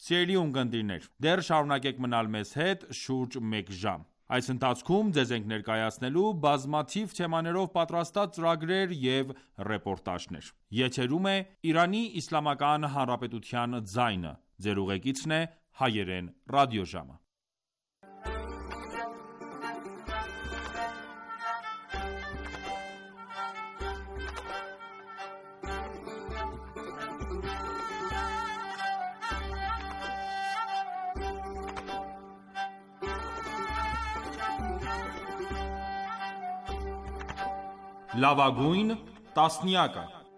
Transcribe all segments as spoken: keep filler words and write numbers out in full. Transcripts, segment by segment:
Սիրելի ունկնդիրներ, դեռ շարունակեք մնալ մեզ հետ շուրջ մեկ ժամ։ Այս ընթացքում ձեզ ենք ներկայացնելու բազմաթիվ թեմաներով պատրաստած ծրագրեր և ռեպորտաժներ։ Եթերում է Իրանի Իսլամական Հանրապետության ձայնը։ Ձեր ուղեկիցն է Հայերեն ռադիոժամը։ Լավագույն տասնյակը։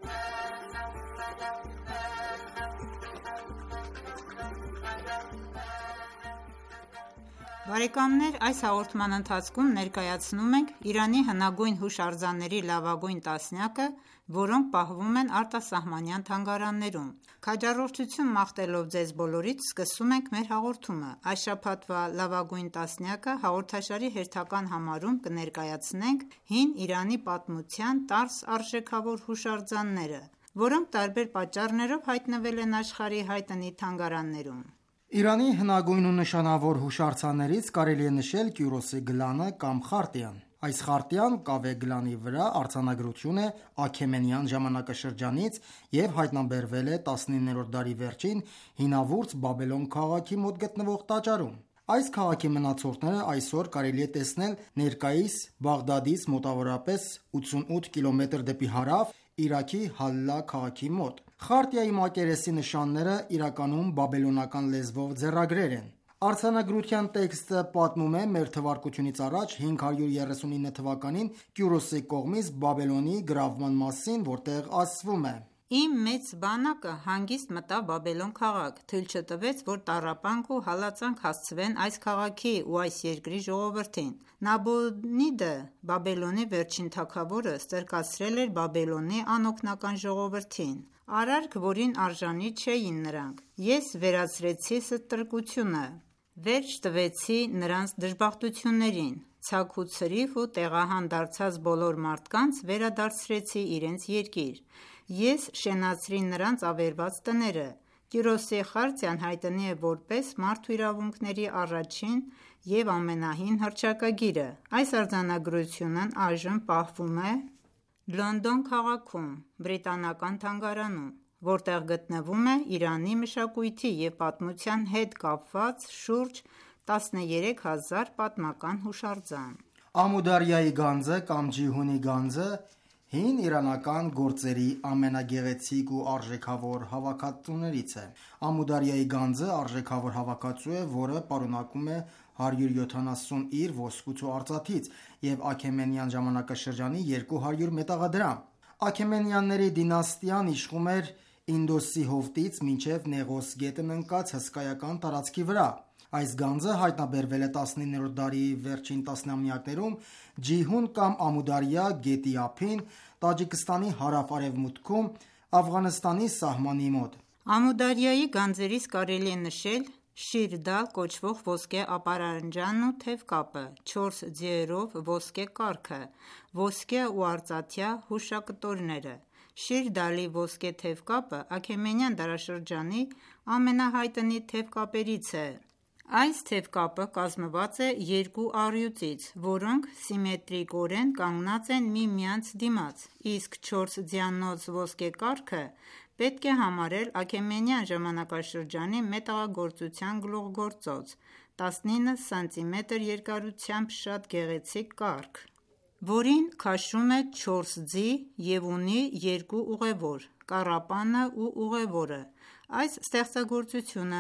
Բարեկամներ, այս հաղորդման ընթացքում ներկայացնում ենք Իրանի հնագույն հուշարձանների լավագույն տասնյակը, որոնք պահվում են արտասահմանյան թանգարաններում։ Քաջառորդություն մաղթելով ձեզ բոլորից, սկսում ենք մեր հաղորդումը։ Այս շաբաթվա լավագույն տասնյակը հաղորդաշարի հերթական համարում կներկայացնենք հին Իրանի պատմության տառս արժեքավոր հուշարձանները, որոնք տարբեր պատճառներով հայտնվել են աշխարհի հայտնի թանգարաններում։ Իրանի հնագույն ու նշանավոր հուշարձաններից կարելի է նշել Կյուրոսի գլանը կամ խարտիան։ Այս խարտիան կավե գլանի վրա արձանագրություն է Աքեմենյան ժամանակաշրջանից և հայտնաբերվել է տասնիններորդ դարի վերջին հինավուրց Բաբելոն քաղաքի մոտ գտնվող տաճարում։ Այս քաղաքի մնացորդները այսօր կարելի է տեսնել ներկայիս Բաղդադից մոտավորապես ութսունութ կիլոմետր դեպի հարավ Իրաքի Հալլա քաղաքի մոտ։ Խարտիայի մակերեսի նշանները իրականում բաբելոնական լեզվով ձեռագրեր են։ Արձանագրության տեքստը պատմում է մեր թվարկությունից առաջ հինգ հարյուր երեսունինը թվականին Կյուրոսի կողմից Բաբելոնի գրավման մասին, որտեղ ասվում է. Իմ մեծ բանակը հանգիստ մտավ Բաբելոն քաղաք, թույլ չտվեց, որ տառապանք ու հալածանք հասցվեն այս քաղաքի ու այս երկրի ժողովրդին։ Նաբոնիդը, Բաբելոնի վերջին թագավորը, ստրկացրել էր Բաբելոնի անօգնական ժողովրդին, արարք, որին արժանի չէին նրանք։ Ես վերացրեցի ստրկությունը, վերջ տվեցի նրանց դժբախտություններին, ցաք ու ցրիվ ու տեղահան դարձած բոլոր մարդկանց վերադարձրեցի իրենց երկիր։ Ես շենացրի նրանց ավերված տները։ Կյուրոսի խարտիան հայտնի է որպես մարդու իրավունքների առաջին և ամենահին հռչակագիրը։ Այս արձանագրությունն այժմ պահվում է Լոնդոն քաղաքում, բրիտանական թանգարանում, որտեղ գտնվում է Իրանի մշակույթի և պատմության հետ կապված շուրջ տասներեք հազար պատմական հուշարձան։ Ամուդարյայի գանձը կամ Ջիհունի գանձը հին իրանական գործերի ամենագեղեցիկ ու արժեքավոր հավաքածուներից է։ Ամուդարյայի գանձը արժեքավոր հավաքածու է, որը պարունակում է հարյուր յոթանասունինը ոսկուց ու արծաթից և Աքեմենյան ժամանակաշրջանի երկու հարյուր մետաղադրամ։ Աքեմենյանների դինաստիան իշխում էր Ինդոսի հովտից մինչև Նեղոս գետն ընկած հսկայական տարածքի վրա։ Այս գանձը հայտնաբերվել է տասնիններորդ դարի վերջին տասնամյակներում Ջիհուն կամ Ամուդարյա գետի ափին, Տաջիկստանի հարավ-արևմուտքում, Աֆղանստանի սահմանի մոտ։ Ամուդարյայի գանձերից կարելի է նշել Շիրդա կոչվող ոսկե ապարանջանն ու թևկապը, չորս ձիերով ոսկե կառքը, ոսկե ու արծաթյա հուշակտորները։ Շիր-Դալի ոսկե թևկապը Աքեմենյան դարաշրջանի ամենահայտնի թևկապերից է։ Այս թևկապը կազմված է երկու առյուծից, որոնք սիմետրիկորեն կանգնած են միմյանց դիմաց, իսկ չորս ձիանոց ոսկե կառքը պետք է համարել Աքեմենյան ժամանակաշրջանի մետաղագործության գլուխգործոց, տասնինը սանտիմետր երկարությամբ շատ գեղեցիկ կառք, որին քաշում է չորս ձի և ունի երկու ուղևոր՝ կառապանը ու ուղևորը։ Այս ստեղծագործությունը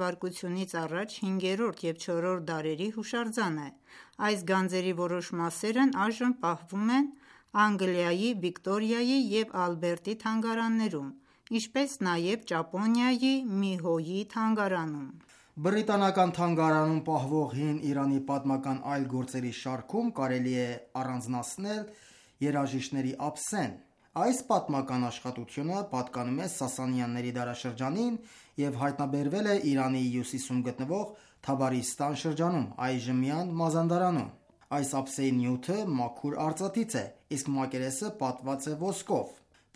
մ.թ.ա. հինգերորդ և չորրորդ դարերի հուշարձան է։ Այս գանձերի որոշ մասերն այժմ պահվում են Անգլիայի Վիկտորիայի և Ալբերտի թանգարաններում, ինչպես նաև Ճապոնիայի Միհոյի թանգարանում։ Բրիտանական թանգարանում պահվող հին Իրանի պատմական այլ գործերի շարքում կարելի է առանձնացնել երաժիշտների ափսեն։ Այս պատմական աշխատությունը պատկանում է Սասանյանների դարաշրջանին և հայտնաբերվել է Իրանի հյուսիսում գտնվող Թաբարիստան շրջանում, այժմյան Մազանդարանում։ Այս ափսեի նյութը մաքուր արծաթից է, իսկ մակերեսը պատված է ոսկով։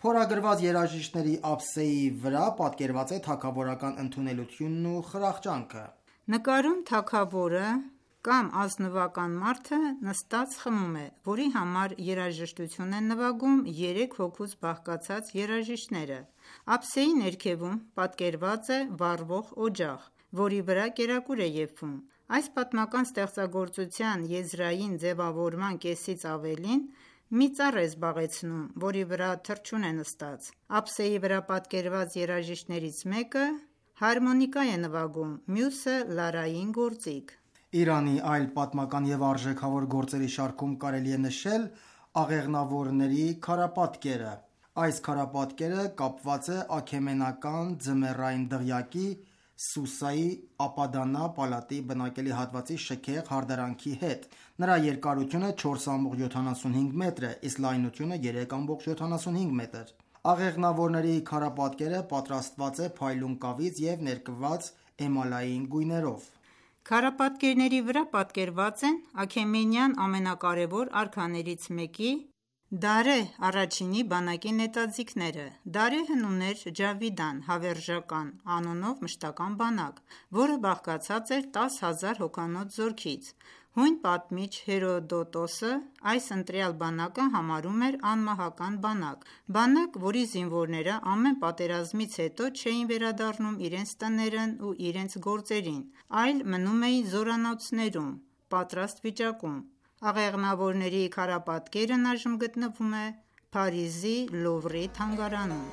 Փորագրված երաժիշտների ափսեի վրա պատկերված է թագավորական ընդունելությունն ու խրախճանքը։ Նկարում թագավորը կամ ազնվական մարդը նստած խմում է, որի համար երաժշտություն են նվագում երեք հոգուց բաղկացած երաժիշտները։ Ափսեի ներքևում պատկերված է վառվող օջախ, որի վրա կերակուր է եփվում։ Այս պատմական ստեղծագործության եզրային ձևավորման կեսից ավելին մի ծառ է զբաղեցնում, որի վրա թռչուն է նստած։ Ափսեի վրա պատկերված երաժիշտներից մեկը հարմոնիկա է նվագում, մյուսը լարային գործիք։ Իրանի այլ պատմական և արժեքավոր գործերի շարքում կարելի է նշել աղեղնավորների քարապատկերը։ Այս քարապատկերը կապված է աքեմենական ձմեռային դղյակի Սուսայի ապադանա պալատի բնակելի հատվածի շքեղ հարդարանքի հետ։ Նրա երկարությունը չորս կամկոտ յոթանասունհինգ մետր է, իսկ լայնությունը երեք կամկոտ յոթանասունհինգ մետր։ Աղեղնավորների քարապատկերը պատրաստված է փայլուն կավից և ներկված էմալային գույներով։ Քարապատկերների վրա պատկերված են Աքեմենյան ամենակարևոր արքաներից մեկի՝ Դարեհ առաջինի բանակի նետաձիգները։ Դարեհն ուներ Ջավիդան (հավերժական) անունով մշտական բանակ, որը բաղկացած էր տասը հազար հոգանոց զորքից։ Հույն պատմիչ Հերոդոտոսը այս ընտրյալ բանակը համարում էր անմահական բանակ։ Բանակ, որի զինվորները ամեն պատերազմից հետո չէին վերադառնում իրենց տներն ու իրենց գործերին, այլ մնում էին զորանոցներում, պատրաստ վիճակում։ Աղեղնավորների քարապատկերն այժմ գտնվում է Փարիզի Լուվրի թանգարանում։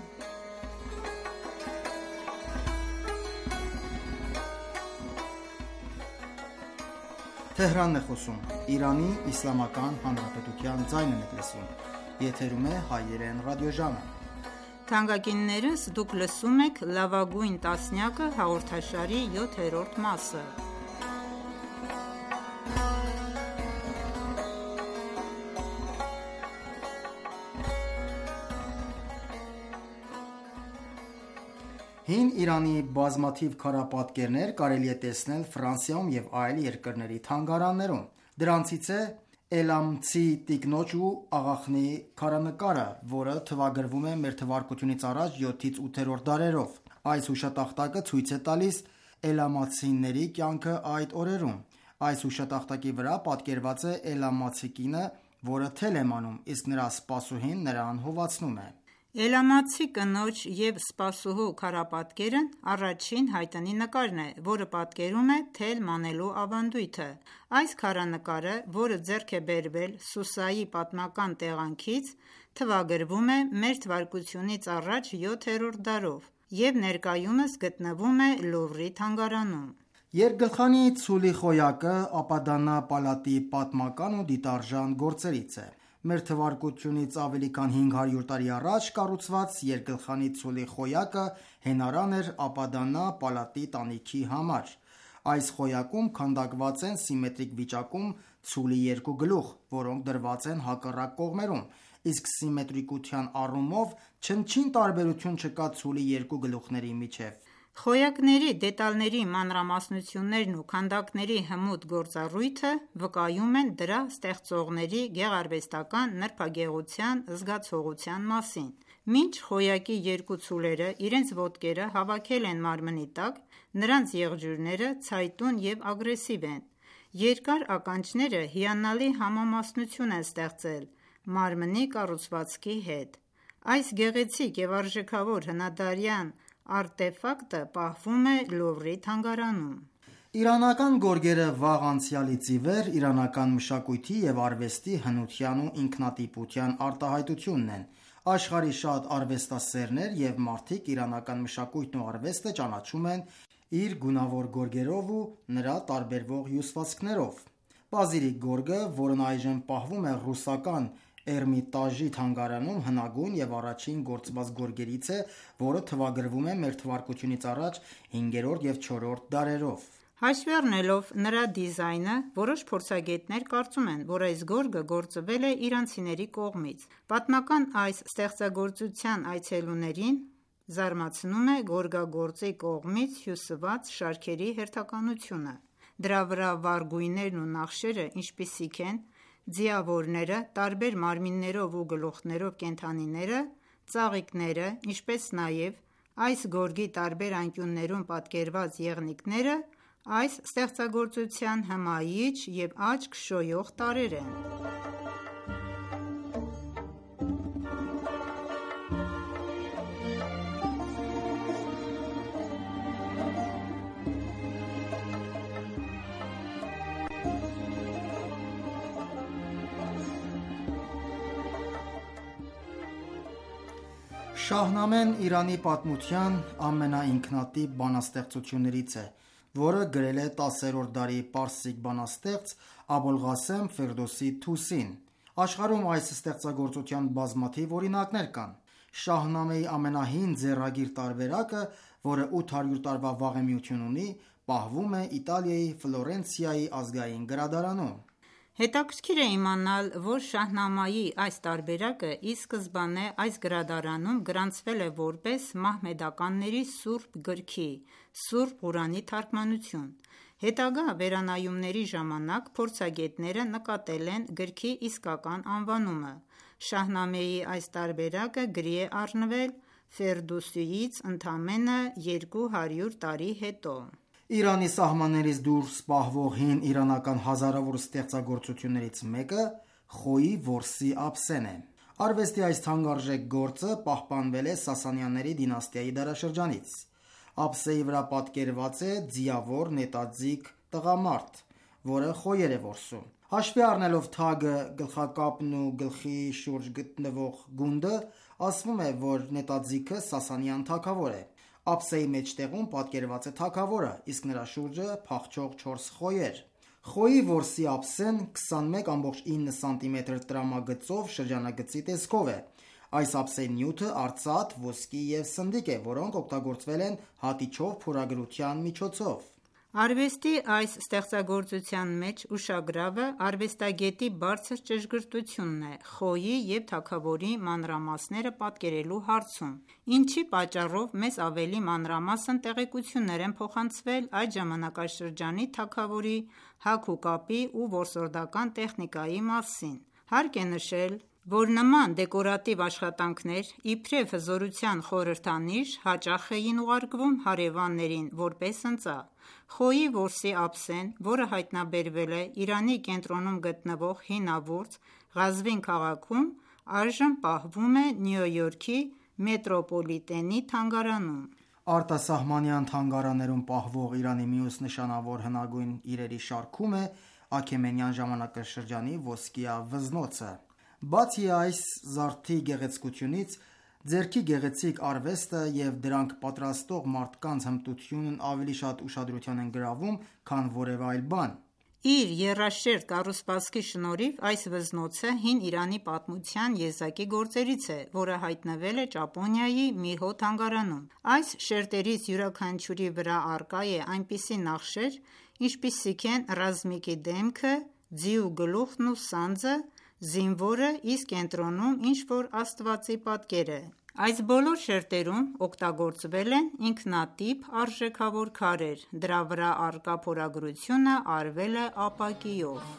Լավագույն տասնյակը հաղորդաշարի յոթերորդ մասը։ Հին Իրանի բազմաթիվ քարապատկերներ կարելի է տեսնել Ֆրանսիայում և այլ երկրների թանգարաններում։ Դրանցից է Էլամցի տիկնոջ ու աղախնի քարանկարը, որը թվագրվում է Մ.թ.ա. յոթից ութերորդ դարերով։ Այս հուշատախտակը ցույց է տալիս էլամացիների կյանքը այդ օրերում։ Այս հուշատախտակի վրա պատկերված է էլամացի կինը, որը թել է մանում, իսկ նրա սպասուհին նրան հովացնում է։ Էլամացի կնոջ և սպասուհու քարապատկերն առաջին հայտնի նկարն է, որը պատկերում է թել մանելու ավանդույթը։ Այս քարանկարը, որը ձեռք է բերվել Սուսայի պատմական տեղանքից, թվագրվում է Մ.թ.ա. յոթերորդ դարով և ներկայումս գտնվում է Լուվրի թանգարանում։ Երկգլխանի ցուլի խոյակը ապադանա պալատի պատմական ու դիտարժան գործերից է։ Մ.թ.ա. ավելի քան հինգ հարյուր տարի առաջ կառուցված երկգլխանի ցուլի խոյակը հենարան էր ապադանա պալատի տանիքի համար։ Այս խոյակում քանդակված են սիմետրիկ վիճակում ցուլի երկու գլուխ, որոնք դրված են հակառակ կողմերում, իսկ սիմետրիկության առումով չնչին տարբերություն չկա ցուլի երկու գլուխների միջև։ Խոյակների դետալների մանրամասնություններն ու քանդակների հմուտ գործառույթը վկայում են դրա ստեղծողների գեղարվեստական նրբագեղության զգացողության մասին։ Մինչ խոյակի երկու ցուլերը իրենց ոտքերը հավաքել են մարմնի տակ, նրանց եղջյուրները ցայտուն և ագրեսիվ են։ Երկար ականջները հիանալի համամասնություն են ստեղծել մարմնի կառուցվածքի հետ։ Այս գեղեցիկ և արժեքավոր հնադարյան արտեֆակտը պահվում է Լուվրի թանգարանում։ Իրանական գորգերը վաղ անցյալից ի վեր իրանական մշակույթի և արվեստի հնության ու ինքնատիպության արտահայտությունն են։ Աշխարհի շատ արվեստասերներ և մարդիկ իրանական մշակույթն ու արվեստը ճանաչում են իր գունավոր գորգերով ու նրա տարբերվող հյուսվածքներով։ Պազիրիկ գորգը, որն այժմ պահվում է ռուսական Էրմիտաժի թանգարանում, հնագույն և առաջին գործված գորգերից է, որը թվագրվում է Մ.թ.ա. հինգերորդ և չորրորդ դարերով։ Հաշվի առնելով նրա դիզայնը, որոշ փորձագետներ կարծում են, որ այս գորգը գործվել է իրանցիների կողմից։ Պատմական այս ստեղծագործության այցելուներին զարմացնում է գորգագործի կողմից հյուսված շարքերի հերթականությունը։ Դրա վրա վառ գույներն ու նախշերը, ինչպիսիք են ձիավորները, տարբեր մարմիններով ու գլուխներով կենդանիները, ծաղիկները, ինչպես նաև այս գորգի տարբեր անկյուններում պատկերված եղնիկները այս ստեղծագործության հմայիչ և աչք շոյող տարրեր են։ Շահնամեն Իրանի պատմության ամենաինքնատիպ բանաստեղծություններից է, որը գրել է տասերորդ դարի պարսիկ բանաստեղծ Աբոլղասեմ Ֆերդոսի Թուսին։ Աշխարհում այս ստեղծագործության բազմաթիվ օրինակներ կան։ Շահնամեի ամենահին ձեռագիր տարբերակը, որը ութ հարյուր տարվա վաղեմիություն ունի, պահվում է Իտալիայի Ֆլորենցիայի ազգային գրադարանում։ Հետաքրքիր է իմանալ, որ Շահնամայի այս տարբերակը ի սկզբանե այս գրադարանում գրանցվել է որպես մահմեդականների սուրբ գրքի (Սուրբ Ղուրանի) թարգմանություն։ Հետագա վերանայումների ժամանակ փորձագետները նկատել են գրքի իսկական անվանումը։ Շահնամեի այս տարբերակը գրի է առնվել Ֆերդոսիից ընդամենը երկու հարյուր տարի հետո։ Իրանի սահմաններից դուրս պահվող հին իրանական հազարավոր ստեղծագործություններից մեկը Խոյի որսի ափսեն է։ Արվեստի այս թանկարժեք գործը պահպանվել է Սասանյանների դինաստիայի դարաշրջանից։ Ափսեի վրա պատկերված է ձիավոր նետաձիգ տղամարդ, որը խոյեր է որսում։ Հաշվի առնելով թագը, գլխակապն ու գլխի շուրջ գտնվող գունդը, ասվում է, որ նետաձիգը Սասանյան թագավոր է։ Ափսեի մեջտեղում պատկերված է թագավորը, իսկ նրա շուրջը փախչող չորս խոյեր։ Խոյի որսի ափսեն քսանմեկ կόμma ինը սանտիմետր տրամագծով շրջանագծի տեսքով է։ Այս ափսեի նյութը արծաթ, ոսկի և սնդիկ է, որոնք օգտագործվել են հատիչով փորագրության միջոցով։ Արվեստի այս ստեղծագործության մեջ ուշագրավը արվեստագետի բարձր ճշգրտությունն է խոյի և թագավորի մանրամասները պատկերելու հարցում, ինչի պատճառով մեզ ավելի մանրամասն տեղեկություններ են փոխանցվել այդ ժամանակաշրջանի թագավորի հագուկապի ու որսորդական տեխնիկայի մասին։ Հարկ է նշել, որ նման դեկորատիվ աշխատանքներ, իբրև հզորության խորհրդանիշ, հաճախ էին ուղարկվում հարևաններին որպես ընծա։ Խոյի որսի ափսեն, որը հայտնաբերվել է Իրանի կենտրոնում գտնվող հինավուրց Ղազվին քաղաքում, այժմ պահվում է Նյու Յորքի Մետրոպոլիտենի թանգարանում։ Արտասահմանյան թանգարաններում պահվող Իրանի մյուս նշանավոր հնագույն իրերի շարքում է Աքեմենյան ժամանակաշրջանի ոսկյա վզնոցը։ Բացի այս զարդի գեղեցկությունից, ձեռքի գեղեցիկ արվեստը և դրանք պատրաստող մարդկանց հմտությունն ավելի շատ ուշադրության են գրավում, քան որևէ այլ բան։ Իր եռաշերտ կառուցվածքի շնորհիվ այս վզնոցը հին Իրանի պատմության եզակի գործերից է, որը հայտնվել է Ճապոնիայի Միհո թանգարանում։ Այս շերտերից յուրաքանչյուրի վրա առկա է այնպիսի նախշեր, ինչպիսիք են ռազմիկի դեմքը, ձիու գլուխն ու սանձը, զինվորը, իսկ կենտրոնում ինչ-որ աստվածի պատկերը։ Այս բոլոր շերտերում օգտագործվել են ինքնատիպ արժեքավոր քարեր, դրա վրա առկա փորագրությունը արվել է ապակիով։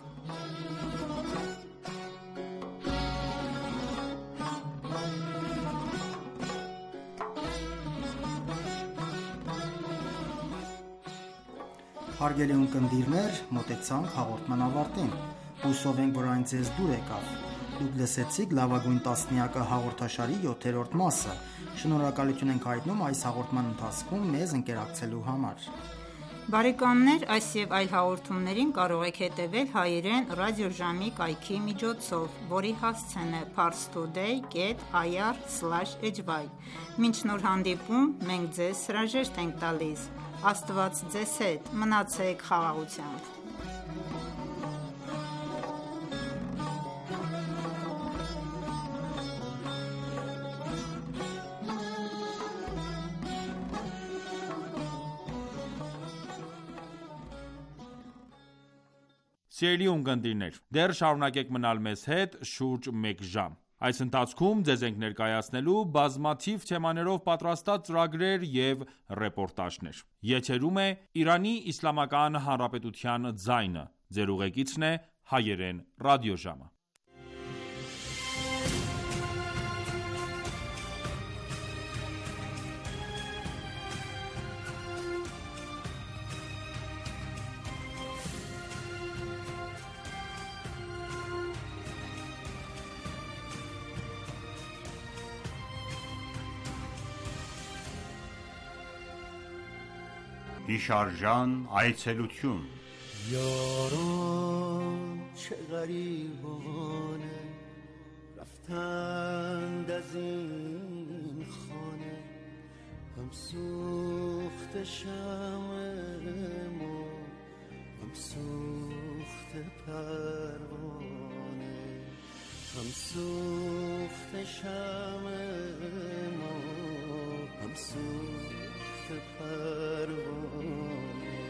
Հարգելի ունկնդիրներ, մոտեցանք հաղորդման ավարտին։ Հուսով ենք, որ այն ձեզ դուր եկավ։ Դուք լսեցիք լավագույն տասնյակը հաղորդաշարի յոթերորդ մասը։ Շնորհակալություն ենք հայտնում այս հաղորդման ընթացքում մեզ ընկերակցելու համար։ Բարեկամներ, այս և այլ հաղորդումներին կարող եք հետևել հայերեն ռադիոժամի կայքի միջոցով, որի հասցեն է parstoday dot ir slash h y։ Մինչ նոր հանդիպում, մենք ձեզ հրաժեշտ ենք տալիս։ Աստված ձեզ հետ, մնացեք խաղաղությամբ։ Սիրելի ունկնդիրներ, դեռ շարունակեք մնալ մեզ հետ շուրջ մեկ ժամ։ Այս ընթացքում ձեզ ենք ներկայացնելու բազմաթիվ թեմաներով պատրաստած ծրագրեր և ռեպորտաժներ։ Եթերում է Իրանի Իսլամական Հանրապետության ձայնը։ Ձեր ուղեկիցն է հայերեն ռադիոժամը։ Հիշարժան այցելություն یاران چه غریبانه رفتند از این خانه هم سوخت شمع ما هم سوخت پروانه هم سوخت شمع ما هم سوخت پروانه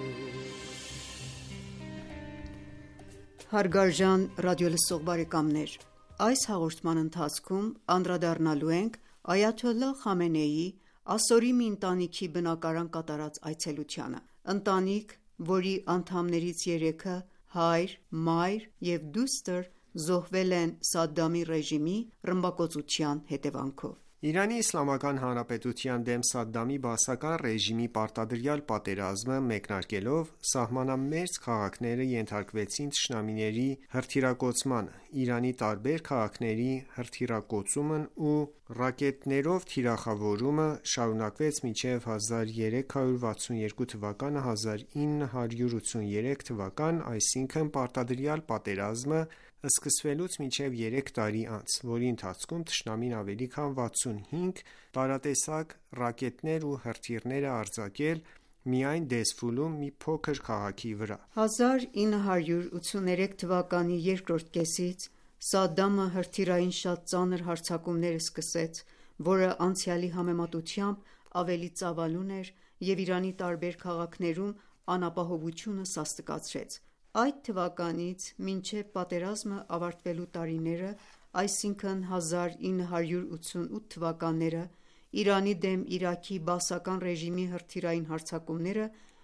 Հարգարժան ռադիոլսող բարեկամներ, այս հաղորդման ընթացքում անդրադառնալու ենք Այաթոլլահ Խամենեիի ասորի մի ընտանիքի բնակարան կատարած այցելությանը: Ընտանիք, որի անդամներից երեքը հայր, մայր և դուստր զոհվել են Սադամի ռեժիմի ռմբակոծության հետևանքով: Իրանի Իսլամական Հանրապետության դեմ Սադամի բաասական ռեժիմի պարտադրյալ պատերազմը մեկնարկելով, սահմանամերձ քաղաքները ենթարկվեցին թշնամիների հրթիռակոծմանը: Իրանի տարբեր քաղաքների հրթիռակոծումն ու ռակետներով թիրախավորումը շարունակվեց մինչև հազար երեք հարյուր վաթսունյոթ թվականը հազար ինը հարյուր ութսուներեք թվական, այսինքն պարտադրյալ պատերազմը սկսվելուց մինչև երեք տարի անց, որի ընթացքում թշնամին ավելի քան վաթսունհինգ տարատեսակ ռակետներ ու հրթիռներ է արձակել միայն Դեզֆուլում մի փոքր քաղաքի վրա: հազար ինը հարյուր ութսուներեք թվականի երկրորդ կեսից Սադամը հրթիռային շատ ծանր հարձակումներ սկսեց, որը անցյալի համեմատությամբ ավելի ծավալուն էր և Իրանի տարբեր քաղաքներում անապահովությունը սաստկացրեց: Այդ թվականից մինչև պատերազմը ավարտվելու տարիները, այսինքն հազար ինը հարյուր ութսունութ թվականները, Իրանի դեմ Իրաքի բաասական ռեժիմի հրթիռային հարձակումները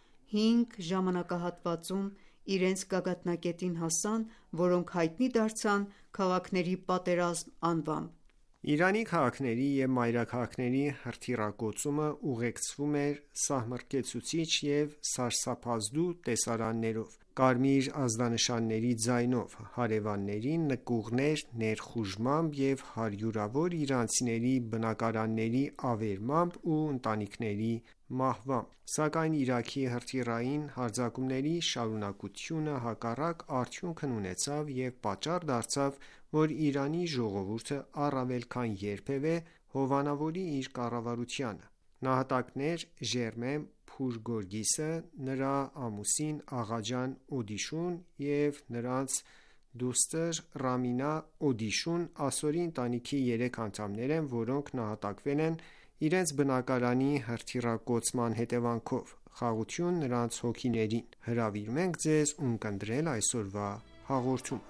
հինգ ժամանակահատվածում իրենց գագաթնակետին հասան, որոնք հայտնի դարձան «Քաղաքների պատերազմ» անվամբ: Իրանի քաղաքների և մայրաքաղաքների հրթիռակոծումը ուղեկցվում էր սահմռկեցուցիչ և սարսափազդու տեսարաններով, կարմիր ազդանշանների ձայնով, հարևանների նկուղներ ներխուժմամբ և հարյուրավոր իրանցիների բնակարանների ավերմամբ ու ընտանիքների մահվամբ: Սակայն Իրաքի հրթիռային հարձակումների շարունակությունը հակառակ արդյունքն ունեցավ և պատճառ դարձավ, որ Իրանի ժողովուրդը առավել քան երբևէ հովանավորի իր կառավարությանը: Նահատակներ Ժերմեն Փուր Գորգիսը, նրա ամուսին Աղաջան Օդիշուն և նրանց դուստր Ռամինա Օդիշուն ասորի ընտանիքի երեք անդամներ են, որոնք նահատակվել են իրենց բնակարանի հրթիռակոծման հետևանքով: Խաղաղություն նրանց հոգիներին: Հրավիրում ենք Ձեզ ունկնդրել այսօրվա հաղորդումը: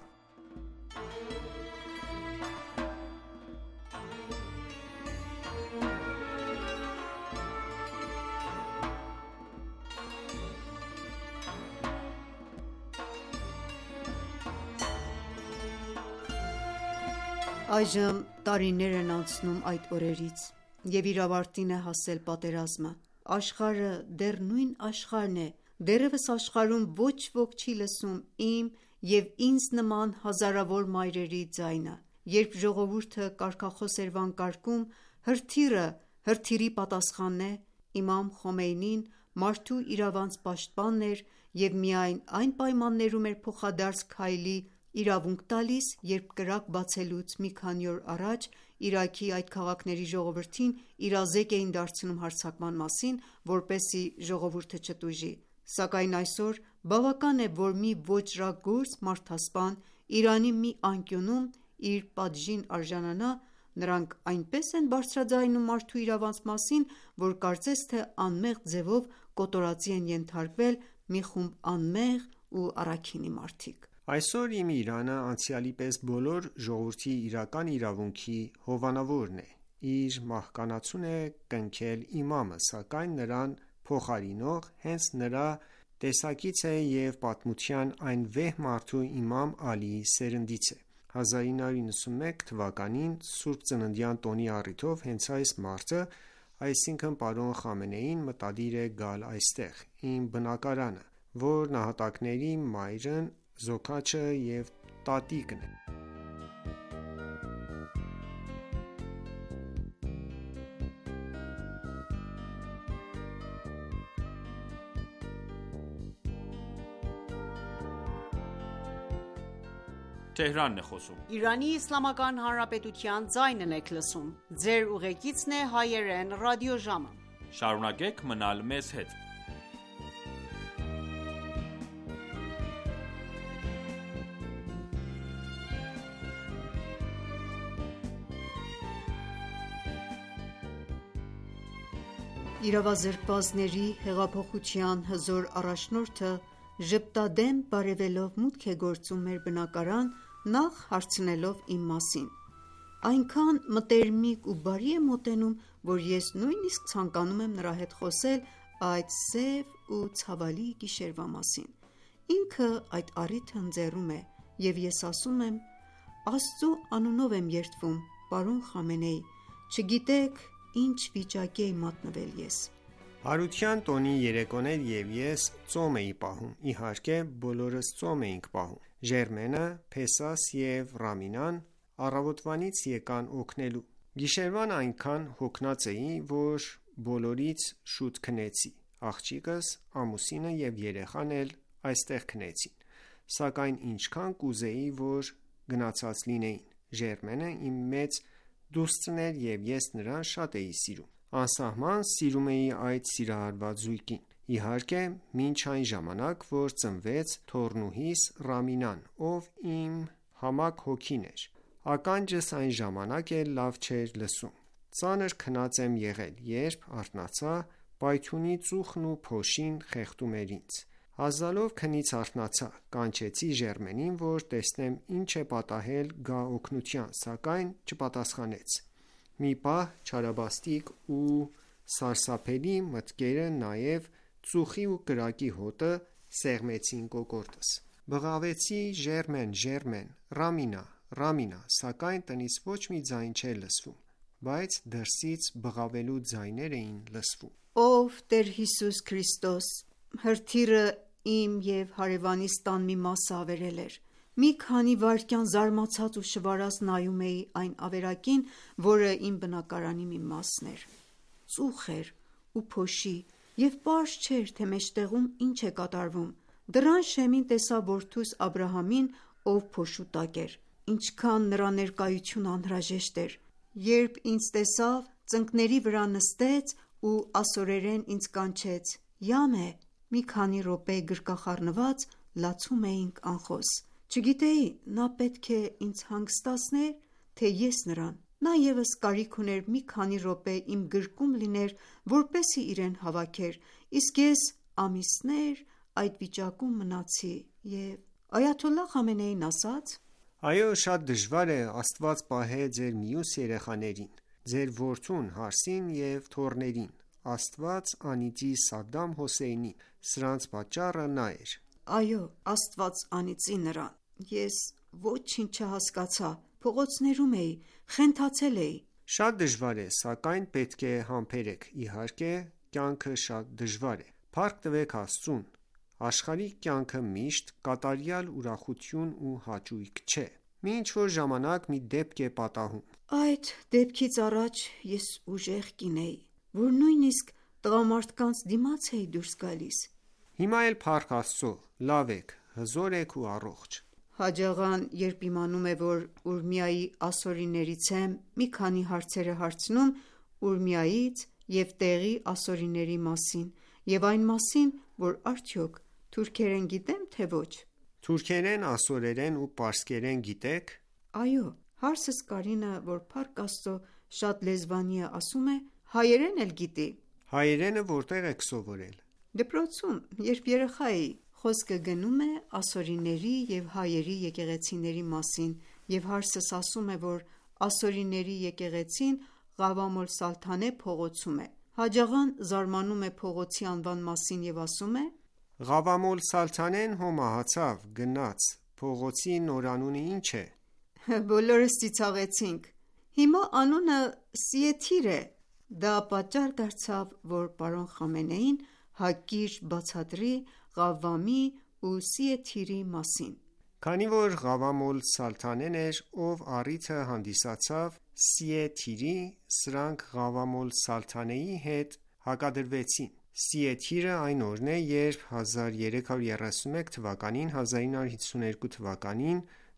Այժմ տարիներ են անցնում այդ օրերից և իր ավարտին է հասել պատերազմը: Աշխարհը դեռ նույն աշխարհն է: Դեռևս աշխարհում ոչ ոք չի լսում իմ և ինձ նման հազարավոր մայրերի ձայնը: Երբ ժողովուրդը կարգախոս էր վանկարկում, հրթիռը հրթիռի պատասխանն է: Իմամ Խոմեյնին մարդու իրավանց պաշտպանն էր և միայն այն պայմաններում էր փոխադարձ քայլի իրավունք տալիս, երբ կրակ բացելուց մի քանի օր առաջ Իրաքի այդ քաղաքների ժողովրդին իրազեկ էին դարձնում հարձակման մասին, որպեսզի ժողովուրդը չտուժի: Սակայն այսօր բավական է, որ մի ոճրագործ մարդասպան Իրանի մի անկյունում իր պատժին արժանանա, նրանք այնպես են բարձրաձայնում մարդու իրավանց մասին, որ կարծես թե անմեղ ձևով կոտորածի են ենթարկվել մի խումբ անմեղ ու առաքինի մարդիկ: Այսօր Իմ Իրանը անցյալի պես բոլոր ժողովրդի իրական իրավունքի հովանավորն է: Իր մահկանացուն է կնքել իմամը, սակայն նրան փոխարինող հենց նրա տեսակից է և պատմության այն վեհ մարդու իմամ Ալիի սերնդից է: հազար ինը հարյուր նվաթ թվականին սուրբ ծննդյան տոնի առիթով հենց այս մարդը, այսինքն պարոն Խամենեին մտադիր է գալ այստեղ, իմ բնակարանը, որ նահատակների մայրն, զոքաչը և տատիկն է: Թեհրանն է խոսում։ Իրանի Իսլամական Հանրապետության ձայնն եք լսում։ Ձեր ուղեկիցն է հայերեն ռադիոժամը։ Շարունակեք մնալ մեզ հետ։ Իրավազրկվածների հեղափոխության հզոր առաջնորդը ժպտադեմ բարևելով մուտք է գործում մեր բնակարան, նախ հարցնելով իմ մասին։ Այնքան մտերմիկ ու բարի է մոտենում, որ ես նույնիսկ ցանկանում եմ նրա հետ խոսել այդ սև ու ցավալի գիշերվա մասին։ Ինքը այդ առիթը ընձեռում է, և ես ասում եմ. Աստծու անունով եմ երդվում, պարոն Խամենեի, չգիտեք ինչ վիճակի էի մատնվել ես։ Հարության տոնի երեկոն էր և ես ծոմ էի պահում, իհարկե բոլորս ծոմ էինք պահում։ Ժերմենը, Փեսաս և Ռամինան առավոտվանից եկան օգնելու։ Գիշերվան այնքան հոգնած էի, որ բոլորից շուտ քնեցի։ Աղջիկս, ամուսինը և երեխան էլ այստեղ քնեցին, սակայն ինչքան կուզեի, որ գնացած լինեին։ Ժերմենը իմ մեծ դուստրն էր և ես նրան շատ էի սիրում։ Անսահման սիրում էի այդ սիրահարված զույգին։ Իհարկե, մինչ այն ժամանակ, որ ծնվեց թոռնուհիս Ռամինան, ով իմ համակ հոգին էր։ Ականջս այն ժամանակ էլ լավ չէր լսում։ Ծանր քնած եմ եղել, երբ արթնացա, պայթյունի ծուխն ու փոշին խեղդում էր ինձ։ Հազալով քնից արթնացա, կանչեցի Ժերմենին, որ տեսնեմ ինչ է պատահել, գա օգնության, սակայն չպատասխանեց։ Մի պահ չարաբաստիկ ու սարսափելի մտքերը, նաև ծուխի ու կրակի հոտը սեղմեցին կոկորդս։ Բղավեցի Ժերմեն, Ժերմեն, Ռամինա, Ռամինա, սակայն տնից ոչ մի ձայն չէր լսվում, բայց դրսից բղավելու ձայներ էին լսվում։ Ով Տեր Հիսուս Քրիստոս, հրթիռը իմ և հարևանիս տան մի մասը ավերել էր։ Մի քանի վայրկյան զարմացած ու շվարած նայում էի այն ավերակին, որը իմ բնակարանի մի մասն էր։ Ծուխ էր ու փոշի, և պարզ չէր, թե մեջտեղում ինչ է կատարվում։ Դռան շեմին տեսա որդուս Աբրահամին, ով փոշու տակ էր։ Ինչքան նրա ներկայությունը անհրաժեշտ էր։ Երբ ինձ տեսավ, ծնկների վրա նստեց ու ասորերեն ինձ կանչեց. «Յամե»։ Մի քանի րոպե գրկախառնված լացում էինք անխոս։ Չգիտեի նա պետք է ինձ հանգստացներ, թե ես նրան։ Նա ևս կարիք ուներ մի քանի րոպե իմ գրկում լիներ, որպեսզի իրեն հավաքեր, իսկ ես ամիսներ այդ վիճակում մնացի և… Այաթոլլահ Խամենեին ասաց. Այո, շատ դժվար է Աստված պահե ձեր մյուս երեխաներին, ձեր որդուն Հարսին և թոռներին, Աստված անիծի Սադամ Հոսեյնին, սրանց պատճառը նա էր։ Այո, Աստված անիծի նրան։ Ես ոչինչ չհասկացա, փողոցներում էի, խենթացել էի։ Շատ դժվար է, սակայն պետք է համբերեք, իհարկե, կյանքը շատ դժվար է։ Փառք տվեք Աստծուն։ Աշխարհիկ կյանքը միշտ կատարյալ ուրախություն ու հաճույք չէ։ Մի ինչ-որ ժամանակ մի դեպք է պատահում։ Այդ դեպքից առաջ ես ուժեղ կին էի, որ նույնիսկ տղամարդկանց դիմաց էի դուրս գալիս։ Հիմա էլ փառք Աստծո, լավ եք, հզոր եք ու առողջ։ Հաջողան, երբ իմանում է, որ Ուրմիայի ասորիներից եմ, մի քանի հարցեր է հարցնում Ուրմիայից և տեղի ասորիների մասին, և այն մասին, որ արդյոք թուրքերեն գիտեմ, թե ոչ։ Թուրքերեն, ասորերեն ու պարսկերեն գիտեք։ Այո, հարսս Կարինը, որ փառք Աստծո շատ լեզվանի է, ասում է հայերեն էլ գիտի։ Հայերենը որտեղ եք սովորել։ Դպրոցում, երբ երեխա էի։ Խոսքը գնում է ասորիների և հայերի եկեղեցիների մասին, և հարսս ասում է, որ ասորիների եկեղեցին Ղավամոլ Սալթանե փողոցում է։ Հաջողան զարմանում է փողոցի անվան մասին և ասում է. Ղավամոլ Սալթանեն հո մահացավ, գնաց, փողոցի նորանունը ինչ է։ Բոլորս ծիծաղեցինք։ Հիմա անունը Սիեթիր է։ Դա պատճառ դարձավ, որ պարոն Խամենեին հակիրճ բացատրի Ղավամի ու Սիեթիրի մասին։ Քանի որ Ղավամոլ Սալթանեն էր, ով առիթը հանդիսացավ Սիեթիրի, սրանք Ղավամոլ Սալթանեի հետ հակադրվեցին։ Սիեթիրը այն օրն է, երբ հազար երեք հարյուր երեսուն մեկ թվականին հազար ինը հարյուր հիսուն երկու թվականին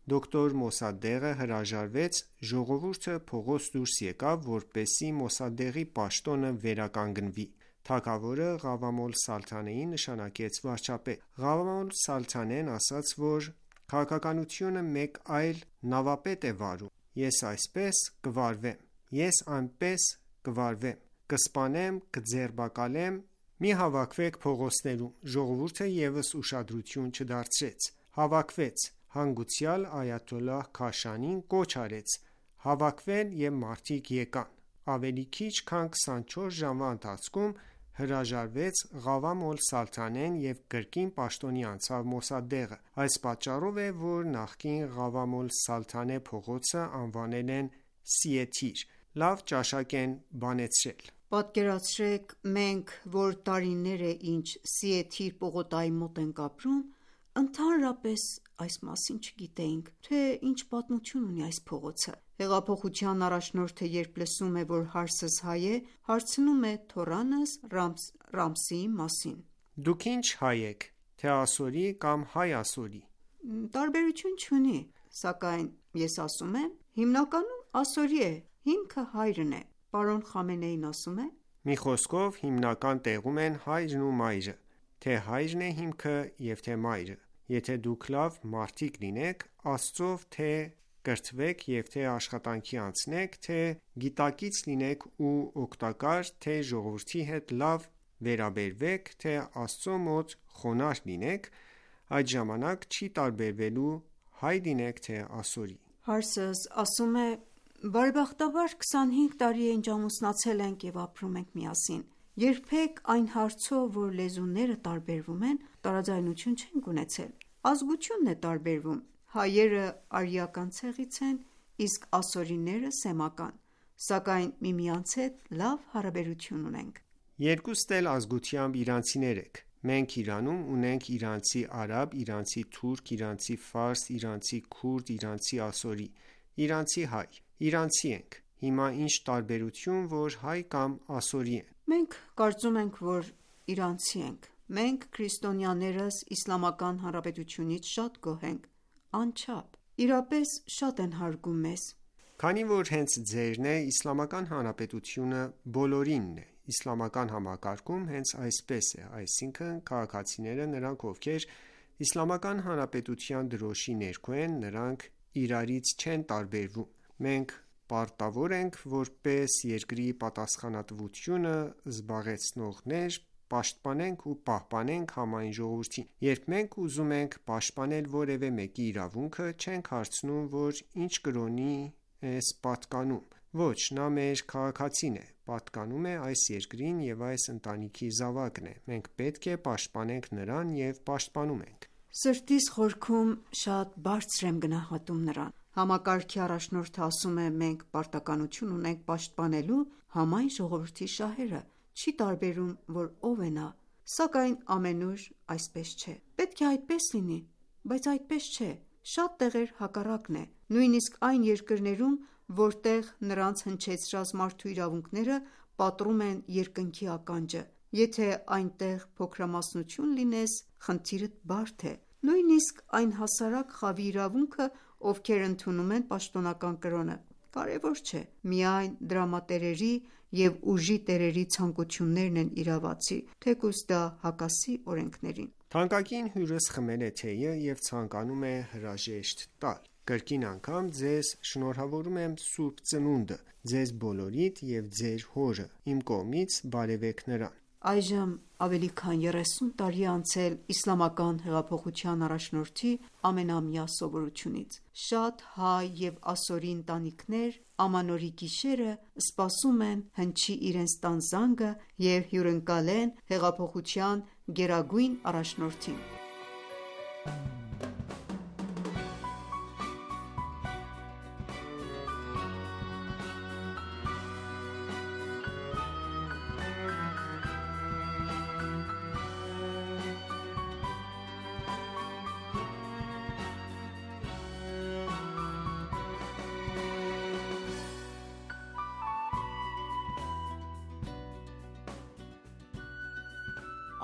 Դոկտոր Մոսադեղը հրաժարվեց, ժողովուրդը փողոց դուրս եկավ, որպեսզի Մոսադեղի պաշտոնը վերականգնվի։ Թագավորը Ղավամոլ Սալթանեին նշանակեց վարչապետ։ Ղավամոլ Սալթանեն ասաց, որ քաղաքականությունը մեկ այլ նավապետ է վարում։ Ես այսպես կվարվեմ, ես այնպես կվարվեմ, կսպանեմ, կձերբակալեմ, մի հավաքվեք փողոցներում։ Ժողովուրդը ևս ուշադրություն չդարձրեց։ Հավաքվեց, հանգուցյալ այաթոլլահ Քաշանին կոչ արեց հավաքվել և մարդիկ եկան։ Ավելի քիչ քան քսանչորս ժամվա ընթացքում հրաժարվեց Ղավամոլ Սալթանեն և կրկին պաշտոնի անցավ Մոսադեղը։ Այս պատճառով է, որ նախկին Ղավամոլ Սալթանե փողոցը անվանել են Սիեթիր։ Լավ ճաշակ են բանեցրել։ Պատկերացրեք, մենք, որ տարիներ է ինչ Սիեթիր պողոտայի մոտ ենք ապրում, ընդհանրապես այս մասին չգիտեինք, թե ինչ պատմություն ունի այս փողոցը։ Հեղափոխության առաջնորդը, երբ լսում է, որ հարսս հայ է, հարցնում է թոռանս Ռամս, Ռամսիի մասին։ Դուք ինչ հայ եք, թե ասորի կամ հայ ասորի։ Տարբերություն չունի, սակայն ես ասում եմ, հիմնականում ասորի է, հիմքը հայրն է։ Պարոն Խամենեին ասում է. Մի խոսքով հիմնական տեղում են հայրն ու մայրը, թե հայրն է հիմքը և թե մայրը։ Եթե դուք լավ մարդիկ լինեք, Աստծով թե կրթվեք և թե աշխատանքի անցնեք, թե գիտակից լինեք ու օգտակար, թե ժողովրդի հետ լավ վերաբերվեք, թե Աստծո մոտ խոնարհ լինեք, այդ ժամանակ չի տարբերվելու հայ լինեք թե ասորի։ Հարսս ասում է. բարեբախտաբար քսանհինգ տարի է ինչ ամուսնացել ենք և ապրում ենք միասին։ Երբեք այն հարցով, որ լեզուները տարբերվում են, տարաձայնություն չենք ունեցել։ Ազգությունն է տարբերվում։ Հայերը արիական ցեղից են, իսկ ասորիները սեմական, սակայն միմյանց հետ լավ հարաբերություն ունենք։ Երկուստ էլ ազգությամբ իրանցիներ եք։ Մենք Իրանում ունենք իրանցի արաբ, իրանցի թուրք, իրանցի ֆարս, իրանցի քուրդ, իրանցի ասորի, իրանցի հայ։ Իրանցի ենք։ Հիմա ինչ տարբերություն, որ հայ կամ ասորի են։ Մենք կարծում ենք, որ իրանցի ենք։ Մենք քրիստոնյաներս Իսլամական Հանրապետությունից շատ գոհ ենք, անչափ։ Իրապես շատ են հարգում մեզ։ Քանի որ հենց ձերն է, Իսլամական Հանրապետությունը բոլորինն է։ Իսլամական համակարգում հենց այսպես է, այսինքն քաղաքացիները, նրանք ովքեր Իսլամական Հանրապետության դրոշի ներքո են, նրանք իրարից չեն տարբերվում։ Մենք պարտավոր ենք որպես երկրի պատասխանատվությունը զբաղեցնողներ պաշտպանենք ու պահպանենք համայն ժողովրդին։ Երբ մենք ուզում ենք պաշտպանել որևէ մեկի իրավունքը, չենք հարցնում, որ ինչ կրոնի ես պատկանում։ Ոչ, նա մեր քաղաքացին է, պատկանում է այս երկրին և այս ընտանիքի զավակն է։ Մենք պետք է պաշտպանենք նրան և պաշտպանում ենք։ Սրտիս խորքում շատ բարձր եմ գնահատում նրան։ Համակարգի առաջնորդը ասում է, մենք պարտականություն ունենք պաշտպանելու համայն ժողովրդի շահերը, չի տարբերում, որ ով է նա, սակայն ամենուր այսպես չէ։ Պետք է այդպես լինի, բայց այդպես չէ։ Շատ տեղեր հակառակն է։ Նույնիսկ այն երկրներում, որտեղ նրանց հնչեցրած մարդու իրավունքները պատռում են երկնքի ականջը։ Եթե այնտեղ փոքրամասնություն լինես, խնդիրդ բարդ է։ Նույնիսկ այն հասարակ խավի իրավունքը, ովքեր ընդունում են պաշտոնական կրոնը, կարևոր չէ։ Միայն դրամատերերի և ուժի տերերի ցանկություններն են իրավացի, թեկուզ դա հակասի օրենքներին։ Թանկագին հյուրս խմել է թեյը և ցանկանում է հրաժեշտ տալ։ Կրկին անգամ ձեզ շնորհավորում եմ Սուրբ Ծնունդը, ձեզ բոլորիդ և ձեր հորը, իմ կողմից բարևեք նրան։ Այժմ ավելի քան երեսուն տարի է անցել Իսլամական հեղափոխության առաջնորդի ամենամյա սովորությունից։ Շատ հայ և ասորի ընտանիքներ ամանորի գիշերը սպասում են հնչի իրենց տան զանգը և հյուրընկալեն հեղափոխության գերագույն առաջնորդին։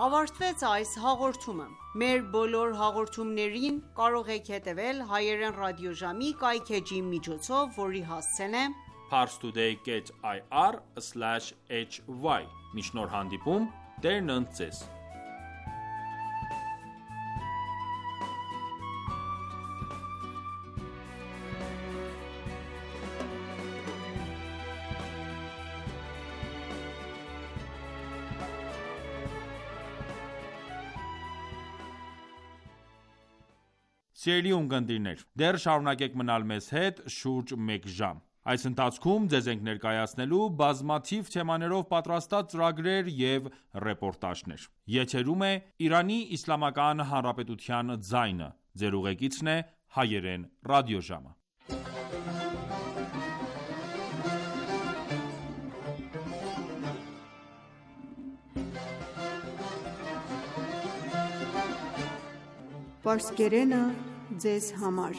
ավարտվեց այս հաղորդումը: Մեր բոլոր հաղորդումներին կարող եք հետևել հայերեն ռադիոժամի կայքէջի միջոցով, որի հասցեն է parstoday dot i r slash h y: Մինչ նոր հանդիպում, Տերն ընդ ձեզ: Սիրելի ունկնդիրներ, դեռ շարունակեք մնալ մեզ հետ շուրջ մեկ ժամ: Այս ընթացքում ձեզ ենք ներկայացնելու բազմաթիվ թեմաներով պատրաստած ծրագրեր և ռեպորտաժներ: Եթերում է «Իրանի Իսլամական Հանրապետության ձայնը», Ձեր ուղեկիցն է Հայերեն ռադիոժամը: Պարսկերենը ձեզ համար: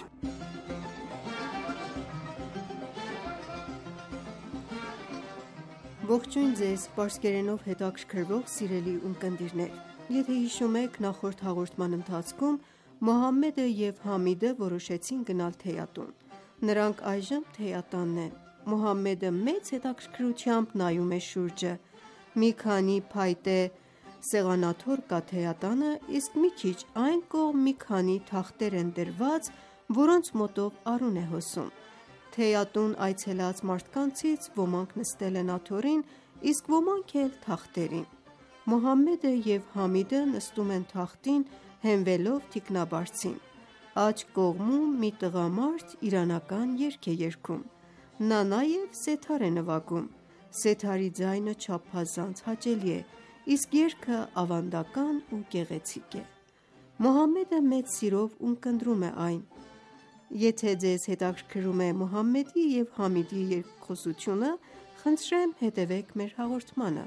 Ողջույն ձեզ պարսկերենով հետաքրքրվող սիրելի ունկնդիրներ: Եթե հիշում եք, նախորդ հաղորդման ընթացքում Մոհամմեդը և Համիդը որոշեցին գնալ թեյատուն: Նրանք այժմ թեյատանն են: Մոհամմեդը մեծ հետաքրքրությամբ նայում է շուրջը: Մի քանի փայտե սեղանաթոռ կա թեյատանը, իսկ մի քիչ այն կողմ մի քանի թախտեր են դրված, որոնց մոտով արուն է հոսում: Թեյատուն այցելած մարդկանցից ոմանք նստել են աթոռին, իսկ ոմանք էլ թախտերին: Մոհամմեդը և Համիդը նստում են թախտին հենվելով թիկնաբարձին: Աջ կողմում մի տղամարդ իրանական երգ է երգում: Նա նաև սեթար է նվագում: Սեթարի ձայնը չափազանց հաճելի է, իսկ երգը ավանդական ու գեղեցիկ է: Մոհամմեդը մեծ սիրով ունկնդրում է այն: Եթե ձեզ հետաքրքրում է Մոհամմեդի և Համիդի երկխոսությունը, խնդրեմ հետևեք մեր հաղորդմանը: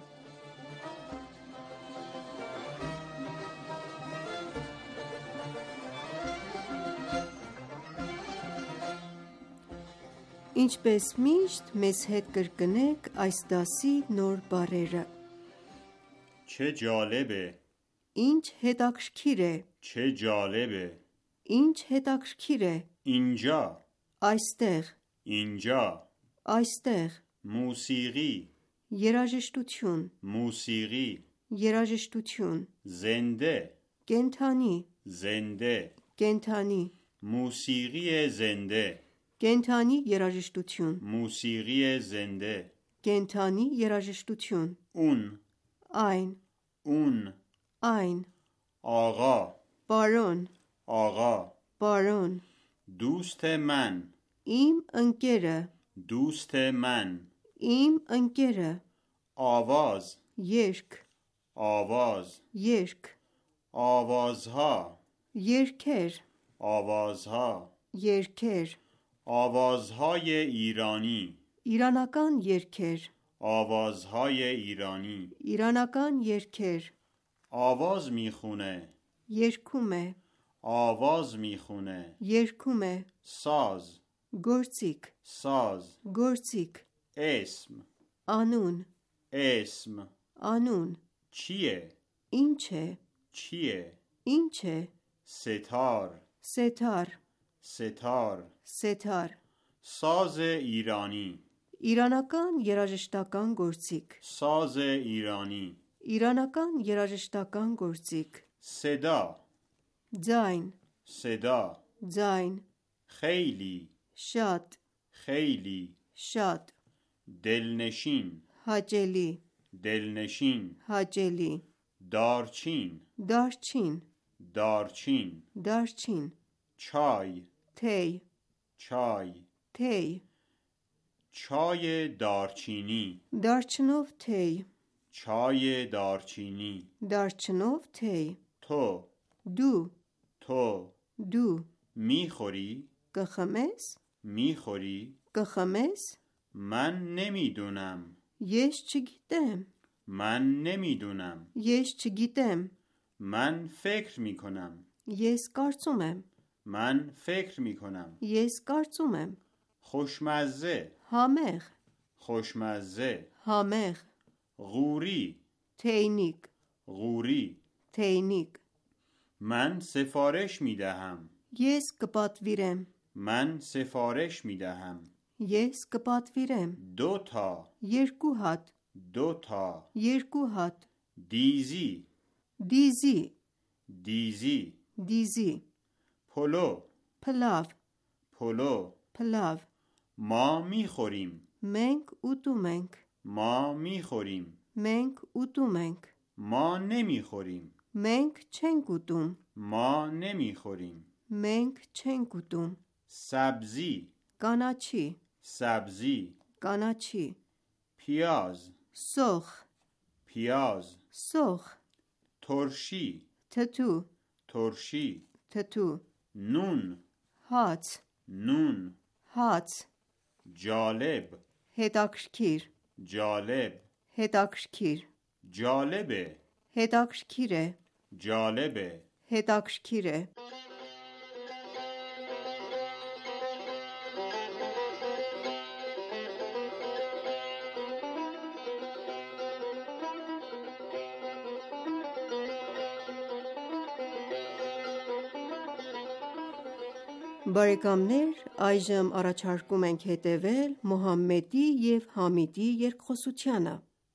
Ինչպես միշտ մեզ հետ կրկնեք այս դասի նոր բառերը: چه جالب է Ինչ հետաքրքիր է چه جالب է Ինչ հետաքրքիր է اینجا Այստեղ اینجا Այստեղ موسیقی Երաժշտություն موسیقی Երաժշտություն زنده Կենդանի زنده Կենդանի موسیقی زنده Կենդանի երաժշտություն موسیقی زنده Կենդանի երաժշտություն اون Այն اون Այն آقا Պարոն آقا Պարոն دوست من Իմ ընկերը دوست من Իմ ընկերը آواز Երգ آواز Երգ آوازها Երգեր آوازها Երգեր آوازهای ایرانی Իրանական երգեր آوازهای ایرانی Իրանական երգեր آواز میخونه Երգում է آواز میخونه Երգում է ساز Գործիք ساز Գործիք اسم Անուն اسم Անուն چیه Ինչ է چیه Ինչ է ستار Սեթար ستار Սեթար ساز ایرانی Իրանական երաժշտական գործիք ساز ایرانی Իրանական երաժշտական գործիք صدا Ձայն صدا Ձայն خیلی Շատ خیلی Շատ دلنشین Հաճելի دلنشین Հաճելի دارچین Դարչին دارچین Դարչին چای Թեյ چای Թեյ چای دارچینی Դարչնով թեյ چای دارچینی Դարչնով թեյ تو Դու تو Դու میخوری Կխմես میخوری Կխմես من نمیدونم Ես չգիտեմ من نمیدونم Ես չգիտեմ من فکر میکنم Ես կարծում եմ من فکر میکنم Ես կարծում եմ خوشمزه Համեղ خوشمزه Համեղ غوری Թեյնիկ غوری Թեյնիկ من سفارش می دهم. Ես կպատվիրեմ من سفارش می دهم. Ես կպատվիրեմ دو تا. Երկու հատ دو تا. Երկու հատ دیزی. Դիզի دیزی. Դիզի پلو. Փլավ پلو. Փլավ ما می خوریم. Մենք ուտում ենք ما می خوریم. Մենք ուտում ենք ما نمی خوریم. Մենք չենք ուտում ما نمی خوریم. Մենք չենք ուտում سبزی. Կանաչի سبزی. Կանաչի پیاز. Սոխ پیاز. Սոխ ترشی. Թթու ترشی. Թթու نون. Հաց نون. Հաց جالب. Հետաքրքիր جالب. Հետաքրքիր جالبه. Հետաքրքիր է جالبه. Հետաքրքիր է Բարեկամներ, այժմ առաջարկում ենք հետևել Մոհամմեդի և Համիդի երկխոսությանը։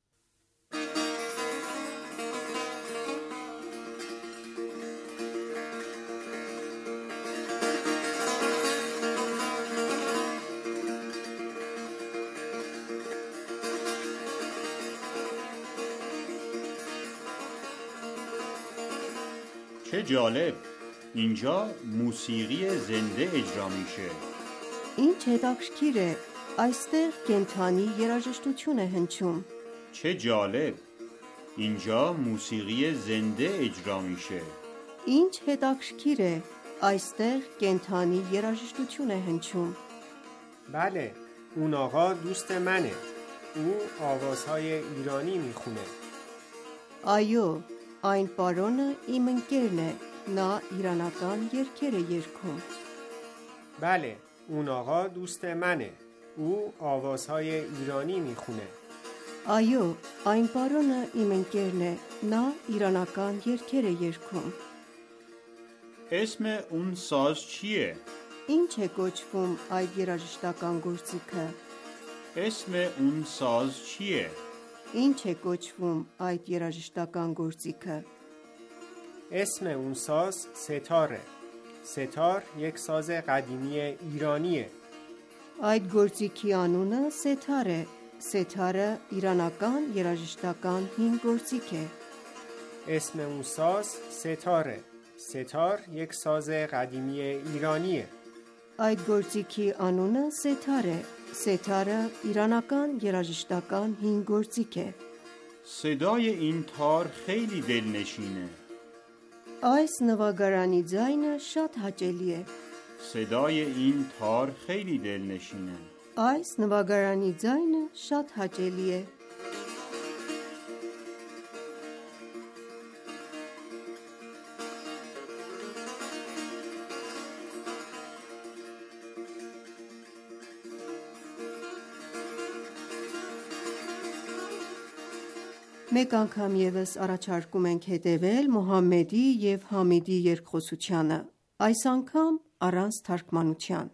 چه جالب. اینجا موسیقی زنده اجرا میشه. Ինչ հետաքրքիր է, այստեղ կենդանի երաժշտություն է հնչում։ چه جالب. اینجا موسیقی زنده اجرا میشه. Ինչ հետաքրքիր է, այստեղ կենդանի երաժշտություն է հնչում։ بله، اون آقا دوست منه. او آوازهای ایرانی میخونه. Այո, այն պարոնը իմ ընկերն է, նա իրանական երգեր է երգում։ بله، اون آقا دوست منه. او آوازهای ایرانی میخونه. Այո, այն պարոնը իմ ընկերն է, նա իրանական երգեր է երգում։ اسم اون ساز چیه؟ Ինչ է կոչվում այդ երաժշտական գործիքը։ اسم اون ساز چیه؟ Ինչ է կոչվում այդ երաժշտական գործիքը։ اسم اون ساز ستاره. ستار یک ساز قدیمی ایرانیه. Այդ գործիքի անունը սեթար է։ Սեթարը իրանական երաժշտական հին գործիք է։ اسم اون ساز ستاره. ستار یک ساز قدیمی ایرانیه. Այդ գործիքի անունը սեթար է։ Սեթարը իրանական երաժշտական հին գործիք է։ صدای این تار خیلی دلنشینه. Այս նվագարանի ձայնը շատ հաճելի է։ صدای این تار خیلی دلنشینه. Այս նվագարանի ձայնը շատ հաճելի է։ Մեկ անգամ ևս առաջարկում ենք հետևել Մոհամմեդի և Համիդի երկխոսությանը, այս անգամ առանց թարգմանության։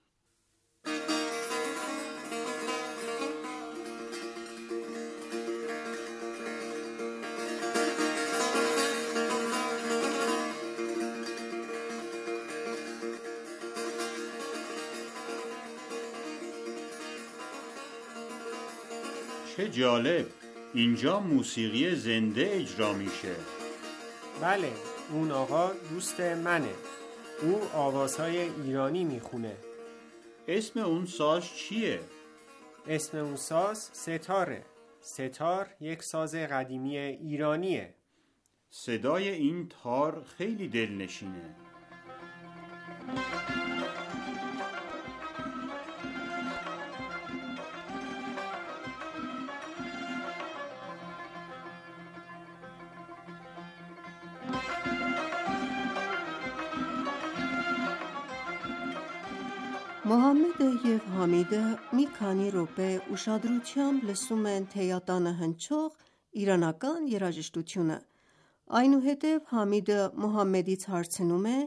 چه جالب. اینجا موسیقی زنده اجرا میشه. بله، اون آقا دوست منه. او آوازهای ایرانی میخونه. اسم اون ساز چیه؟ اسم اون ساز ستاره. ستار یک ساز قدیمی ایرانیه. صدای این تار خیلی دلنشینه. Մոհամմեդը և Համիդը մի քանի րոպե ուշադրությամբ լսում են թեյատանը հնչող իրանական երաժշտությունը։ Այնուհետև Համիդը Մուհամմեդից հարցնում է.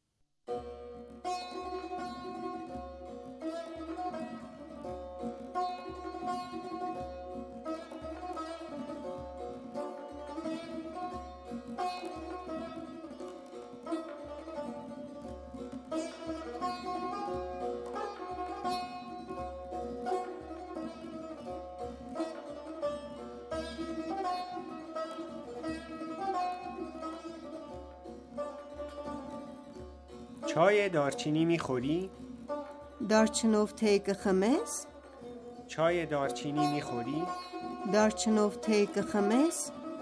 چای دارچینی میخوری؟ Դարչնով թեյ կխմես? چای دارچینی میخوری؟ Դարչնով թեյ կխմես?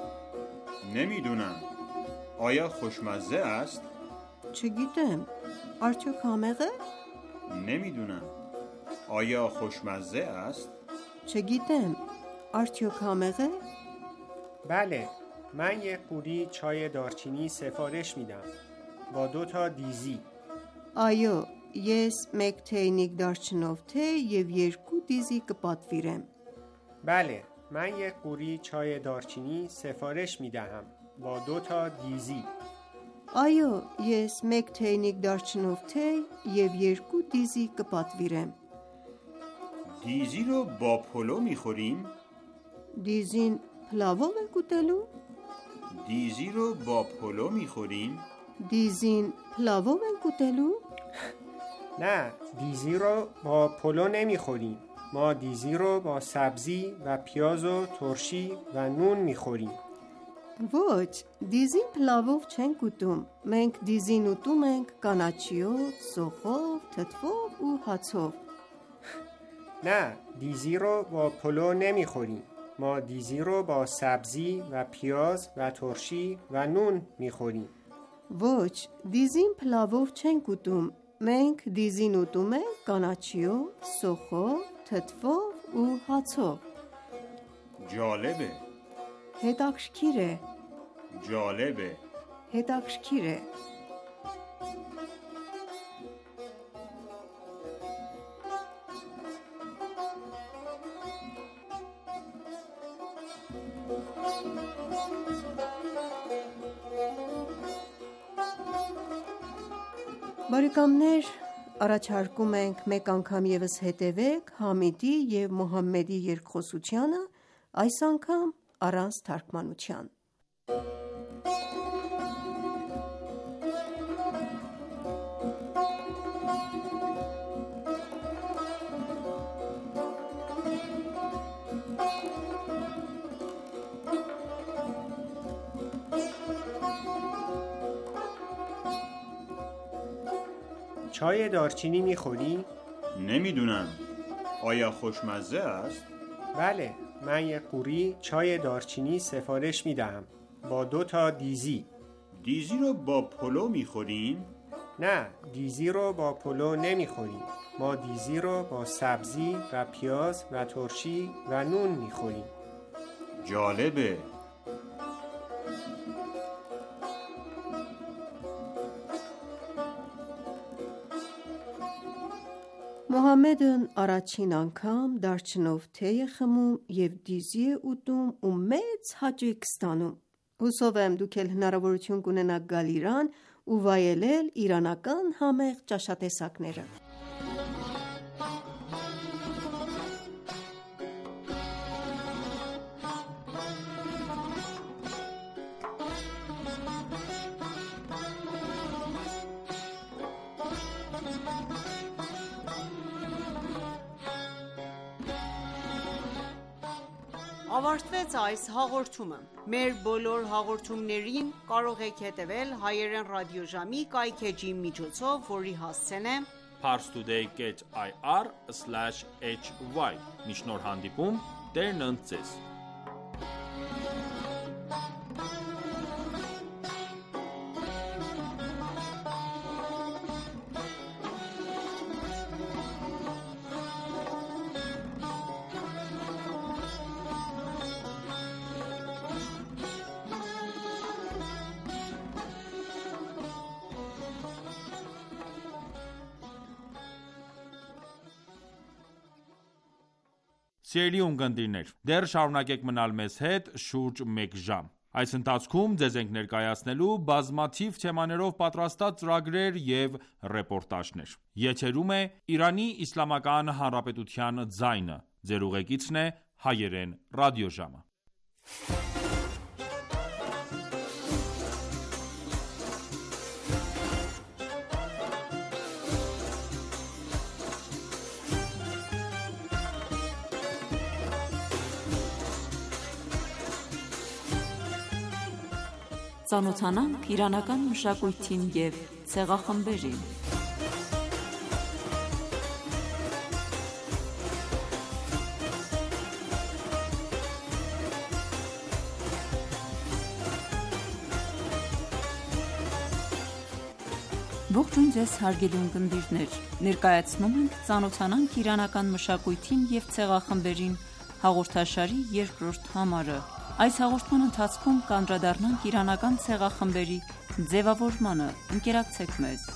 نمیدونم. آیا خوشمزه است؟ Չգիտեմ, արդյոք համեղ է? نمیدونم. آیا خوشمزه است؟ Չգիտեմ, արդյոք համեղ է? بله، من یک قوری چای دارچینی سفارش میدم با دو تا دیزی. Այո, ես մեկ թեյնիկ դարչնով թեյ և երկու դիզի կպատվիրեմ. بله، من یک قوری چای دارچینی سفارش میدهم با دو تا دیزی. Այո, ես մեկ թեյնիկ դարչնով թեյ և երկու դիզի կպատվիրեմ. دیزی رو با پلو میخوریم؟ Դիզին փլավով եք ուտելու? دیزی رو با پلو میخوریم؟ Դիզին փլավով եք ուտելու? نه، دیزی رو با پلو نمیخوریم. ما دیزی رو با سبزی و پیاز و ترشی و نون میخوریم. Ոչ, դիզին փլավով չենք ուտում. Մենք դիզին ուտում ենք կանաչիով, սոխով, թթվով ու հացով. نه، دیزی رو با پلو نمیخوریم. ما دیزی رو با سبزی و پیاز و ترشی و نون میخوریم. Ոչ, դիզին փլավով չենք ուտում. Մենք դիզին ուտում ենք կանաչիով, սոխով, թթվով ու հացով. جالبه. Հետաքրքիր է, جالبه. հետաքրքիր է. Բարեկամներ, առաջարկում ենք մեկ անգամ ևս հետևեք Համիդի և Մուհամմեդի երկխոսությանը, այս անգամ առանց թարգմանության: چای دارچینی میخوری؟ نمیدونم. آیا خوشمزه است؟ بله، من یک قوری چای دارچینی سفارش میدهم با دو تا دیزی. دیزی رو با پلو میخوریم؟ نه، دیزی رو با پلو نمیخوریم. ما دیزی رو با سبزی و پیاز و ترشی و نون میخوریم. جالبه. Մուհամմեդն առաջին անգամ դարչնով թեյ է խմում և դիզի է ուտում ու մեծ հաճույք ստանում: Հուսով եմ դուք էլ հնարավորություն կունենաք գալ Իրան ու վայելել իրանական համեղ ճաշատեսակները: Ավարտվեց այս հաղորդումը: Մեր բոլոր հաղորդումներին կարող եք հետևել հայերեն ռադիոժամի կայքէջի միջոցով, որի հասցեն է parstoday dot i r slash h y: Մինչ նոր հանդիպում, Տերն ընդ ձեզ: Սիրելի ունկնդիրներ, դեռ շարունակեք մնալ մեզ հետ շուրջ մեկ ժամ: Այս ընթացքում ձեզ ենք ներկայացնելու բազմաթիվ թեմաներով պատրաստած ծրագրեր և ռեպորտաժներ: Եթերում է Իրանի Իսլամական Հանրապետության ձայնը: Ձեր ուղեկիցն է Հայերեն ռադիոժամը: Ծանոթանանք իրանական մշակույթին և ցեղախմբերին: Ողջույն ձեզ հարգելի ունկնդիրներ: Ներկայացնում ենք «Ծանոթանանք իրանական մշակույթին և ցեղախմբերին» հաղորդաշարի երկրորդ համարը: Այս հաղորդման ընթացքում կանդրադառնանք իրանական ցեղախմբերի ձևավորմանը: Ընկերակցեք մեզ: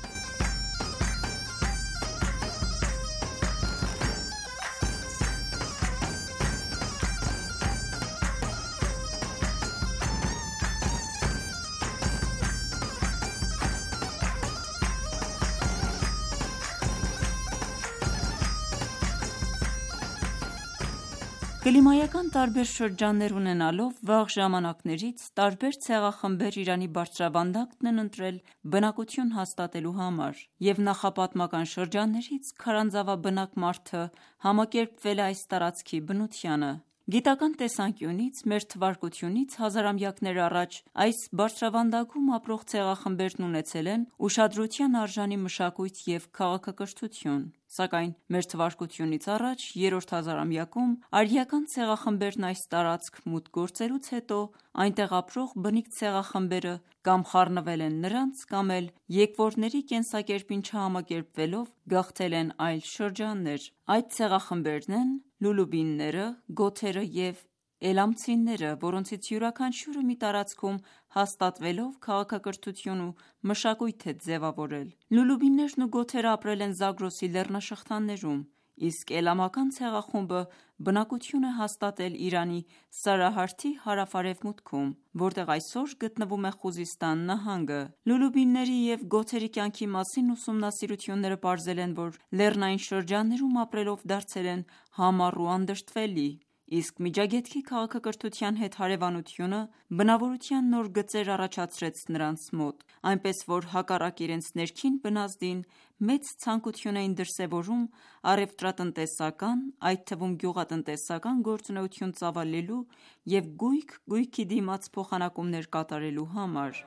Կլիմայական տարբեր շրջաններ ունենալով, վաղ ժամանակներից տարբեր ցեղախմբեր Իրանի բարձրավանդակն են ընտրել բնակություն հաստատելու համար և նախապատմական շրջաններից քարանձավաբնակ մարդը համակերպվել է այս տարածքի բնությանը: Գիտական տեսանկյունից մ.թ.ից հազարամյակներ առաջ այս բարձրավանդակում ապրող ցեղախմբերն ունեցել են ուշադրության արժանի մշակույթ և քաղաքակրթություն: Սակայն մ.թ.ից առաջ երրորդ հազարամյակում արիական ցեղախմբերն այս տարածք մուտք գործելուց հետո այնտեղ ապրող բնիկ ցեղախմբերը կամ խառնվել են նրանց, կամ էլ եկվորների կենսակերպին չհամակերպվելով գաղթել են այլ շրջաններ: Այդ ցեղախմբերն են լուլուբինները, գոթերը և էլամցիները, որոնցից յուրաքանչյուրը մի տարածքում հաստատվելով քաղաքակրթություն ու մշակույթ է ձևավորել: Լուլուբիններն ու գոթերն ապրել են Զագրոսի լեռնաշղթաներում, իսկ էլամական ցեղախումբը բնակություն է հաստատել Իրանի Սարահարթի հարավ-արևմուտքում, որտեղ այսօր գտնվում է Խուզիստան նահանգը: Լուլուբինների և գոթերի կյանքի մասին ուսումնասիրությունները պարզել են, որ լեռնային շրջաններում ապրելով դարձել են համառ ու անդրդվելի: Իսկ Միջագետքի քաղաքակրթության հետ հարևանությունը բնավորության նոր գծեր առաջացրեց նրանց մոտ, այնպես որ հակառակ իրենց ներքին բնազդին մեծ ցանկություն էին դրսևորում առևտրատնտեսական, այդ թվում գյուղատնտեսական գործունեություն ծավալելու և գույք-գույքի դիմաց փոխանակումներ կատարելու համար: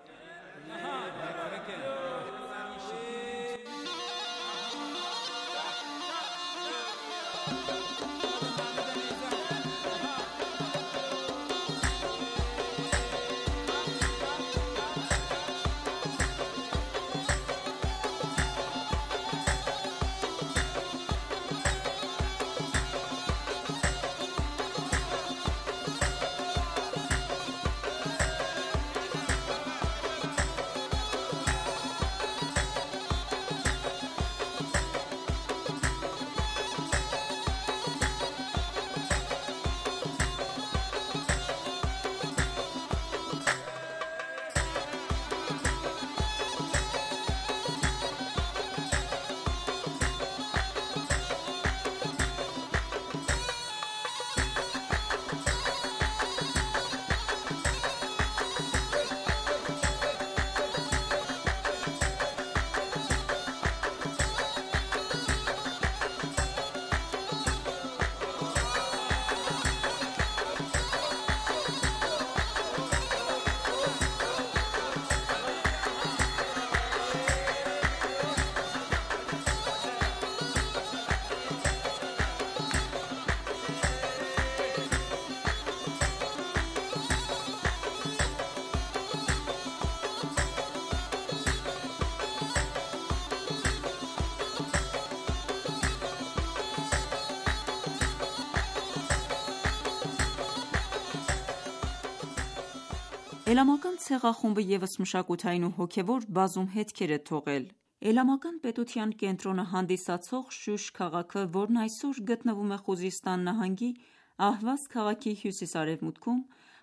Էլամական ցեղախումբը ևս մշակութային ու հոգևոր բազում հետքեր է թողել: Էլամական պետության կենտրոնը հանդիսացող Շուշ քաղաքը, որն այսօր գտնվում է Խուզիստան նահանգի Ահվազ քաղաքի հյուսիս-արևմուտքում,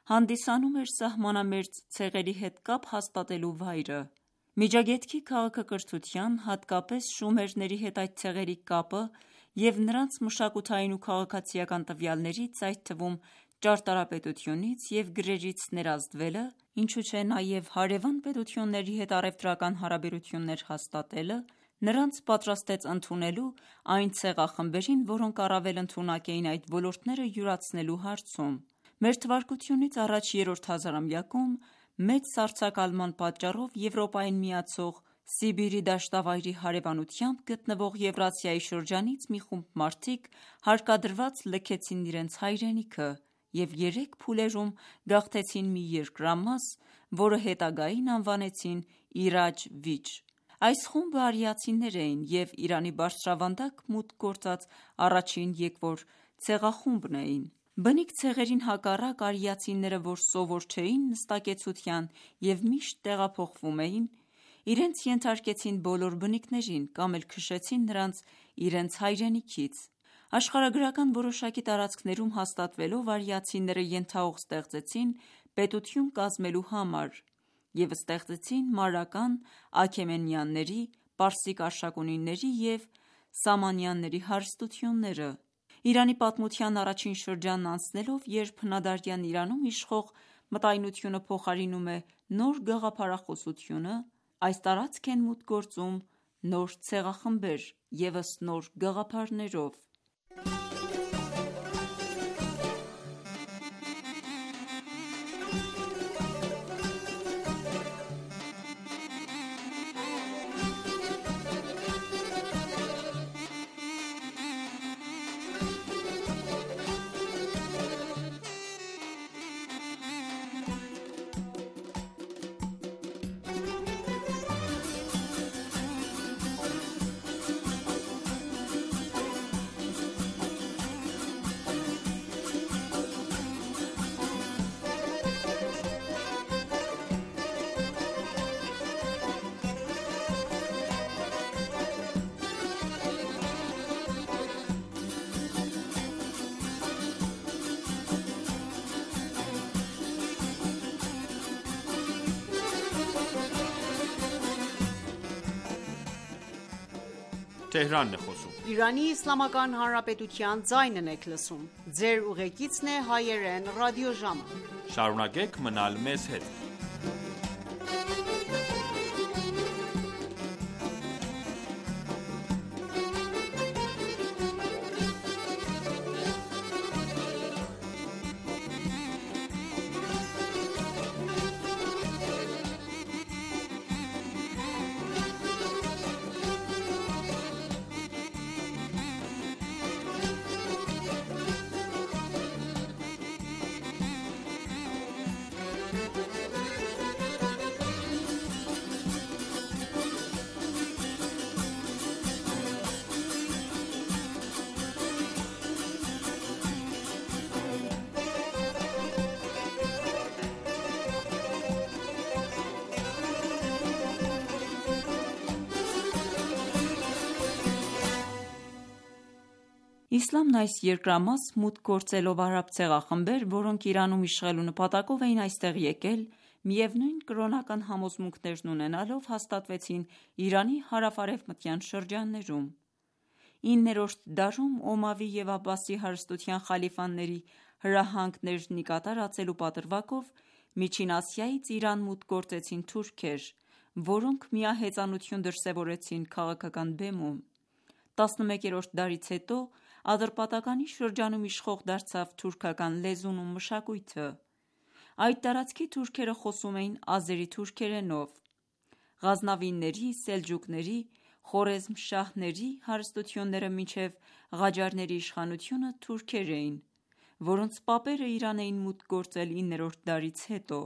հանդիսանում էր սահմանամերձ ցեղերի հետ կապ հաստատելու վայրը։ Միջագետքի քաղաքակրթության, հատկապես շումերների հետ այդ ցեղերի կապը և նրանց մշակութային ու քաղաքացիական տվյալներից, այդ թվում ճարտարապետությունից և գրերից ներազդվելը, ինչու չէ նաև հարևան պետությունների հետ առևտրական հարաբերություններ հաստատելը, նրանց պատրաստեց ընդունելու այն ցեղախմբերին, որոնք առավել ընդունակ էին այդ ոլորտները յուրացնելու հարցում։ Մթ. առաջ երրորդ հազարամյակում մեծ սառցակալման պատճառով Եվրոպային միացող Սիբիրի դաշտավայրի հարևանությամբ գտնվող Եվրասիայի շրջանից մի խումբ մարդիկ հարկադրված լքեցին իրենց հայրենիքը և երեք փուլերում գաղթեցին մի երկրամաս, որը հետագային անվանեցին Իրաջ Վիջ։ Այս խումբը արիացիներ էին և Իրանի բարձրավանդակ մուտք գործած առաջին եկվոր ցեղախումբն էին։ Բնիկ ցեղերին հակառակ, արիացիները, որ սովոր չէին նստակեցության և միշտ տեղափոխվում էին, իրենց ենթարկեցին բոլոր բնիկներին կամ էլ քշեցին նրանց իրենց հայրենիքից։ Աշխարհագրական որոշակի տարածքներում հաստատվելով, արիացիները ենթահող ստեղծեցին պետություն կազմելու համար և ստեղծեցին մարական աքեմենյանների, պարսիկ արշակունիների և սամանյանների հարստությունները։ Իրանի պատմության առաջին շրջանն անցնելով, երբ հնադարյան Իրանում իշխող մտայնությունը փոխարինում է նոր գաղափարախոսությունը, այս տարածք են մուտք գործում նոր ցեղախմբեր, ևս նոր գաղափարներով։ Իսլամն այս երկրամաս մուտք գործելով արաբ ցեղախմբեր, որոնք Իրանում իշխելու նպատակով էին այստեղ եկել, միևնույն կրոնական համոզմունքներն ունենալով հաստատվեցին Իրանի հարավ-արևմտյան շրջաններում։ Իններորդ դարում Օմավի և Աբբասի հարստության խալիֆաների հրահանգներն ի կատար ածելու պատրվակով Միջին Ասիայից Իրան մուտք գործեցին թուրքեր, որոնք միահեծանություն դրսևորեցին քաղաքական բեմում։ տասնմեկերորդ դարից հետո Ատրպատականի շրջանում իշխող դարձավ թուրքական լեզուն ու մշակույթը։ Այդ տարածքի թուրքերը խոսում էին ազերի թուրքերենով։ Ղազնավիների, սելջուկների, խորեզմշահների հարստությունները մինչև ղաջարների իշխանությունը թուրքեր էին, որոնց պապերը Իրան էին մուտք գործել իններորդ դարից հետո։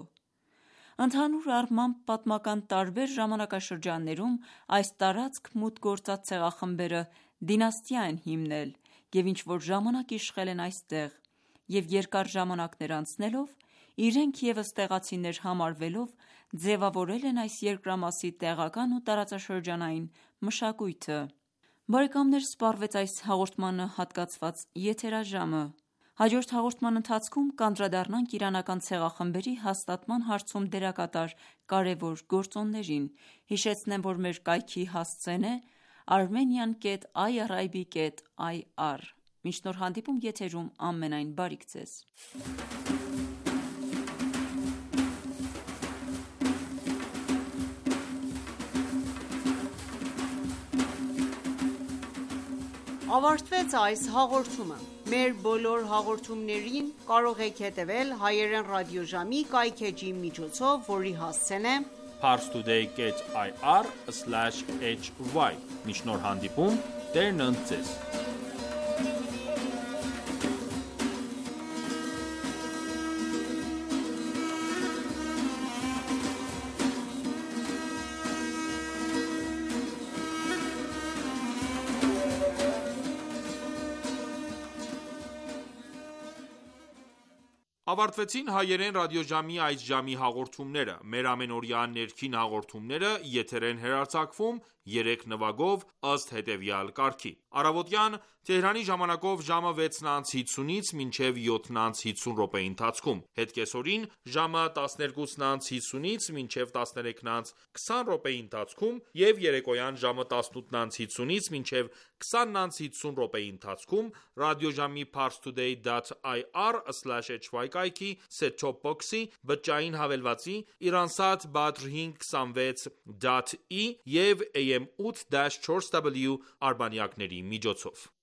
Ընդհանուր առմամբ, պատմական տարբեր ժամանակաշրջաններում այս տարածք մուտք գործած ցեղախմբերը դինաստիա են հիմնել և ինչ-որ ժամանակ իշխել են այստեղ և երկար ժամանակներ անցնելով, իրենք ևս տեղացիներ համարվելով, ձևավորել են այս երկրամասի տեղական ու տարածաշրջանային մշակույթը։ Բարեկամներ, սպառվեց այս հաղորդմանը հատկացված եթերաժամը։ Հաջորդ հաղորդման ընթացքում կանդրադառնանք իրանական ցեղախմբերի հաստատման հարցում դերակատար կարևոր գործոններին։ Հիշեցնեմ, որ մեր կայքի հասցեն է armenian dot irib dot ir։ Մինչ նոր հանդիպում եթերում ամենայն բարիք ձեզ։ Ավարտվեց այս հաղորդումը։ Մեր բոլոր հաղորդումներին կարող եք հետևել հայերեն ռադիոժամի կայքէջի միջոցով, որի հասցեն է parstoday dot ir slash h y։ Մինչ նոր հանդիպում, Տերն ընդ ձեզ։ Ավարտվեցին հայերեն ռադիոժամի այս ժամի հաղորդումները։ Մեր ամենօրյա ներքին հաղորդումները եթեր են հեռարձակվում երեք նվագով ըստ հետևյալ կարգի։ Առավոտյան Թեհրանի ժամանակով ժամը վեցն անց հիսունից մինչև յոթն անց հիսուն րոպեի ընթացքում, հետկեսօրին ժամը տասներկուսն անց հիսունից մինչև տասներեքն անց քսան րոպեի ընթացքում և երեկոյան ժամը տասնութն անց հիսունից մինչև քսանն անց հիսուն րոպեի ընթացքում ռադիոժամի parstoday dot ir slash h y կայքի set-top box-ի, բջջային հավելվածի, Iransat Badr հինգ քսանվեց dot i և A M eight dash four W արբանյակների միջոցով։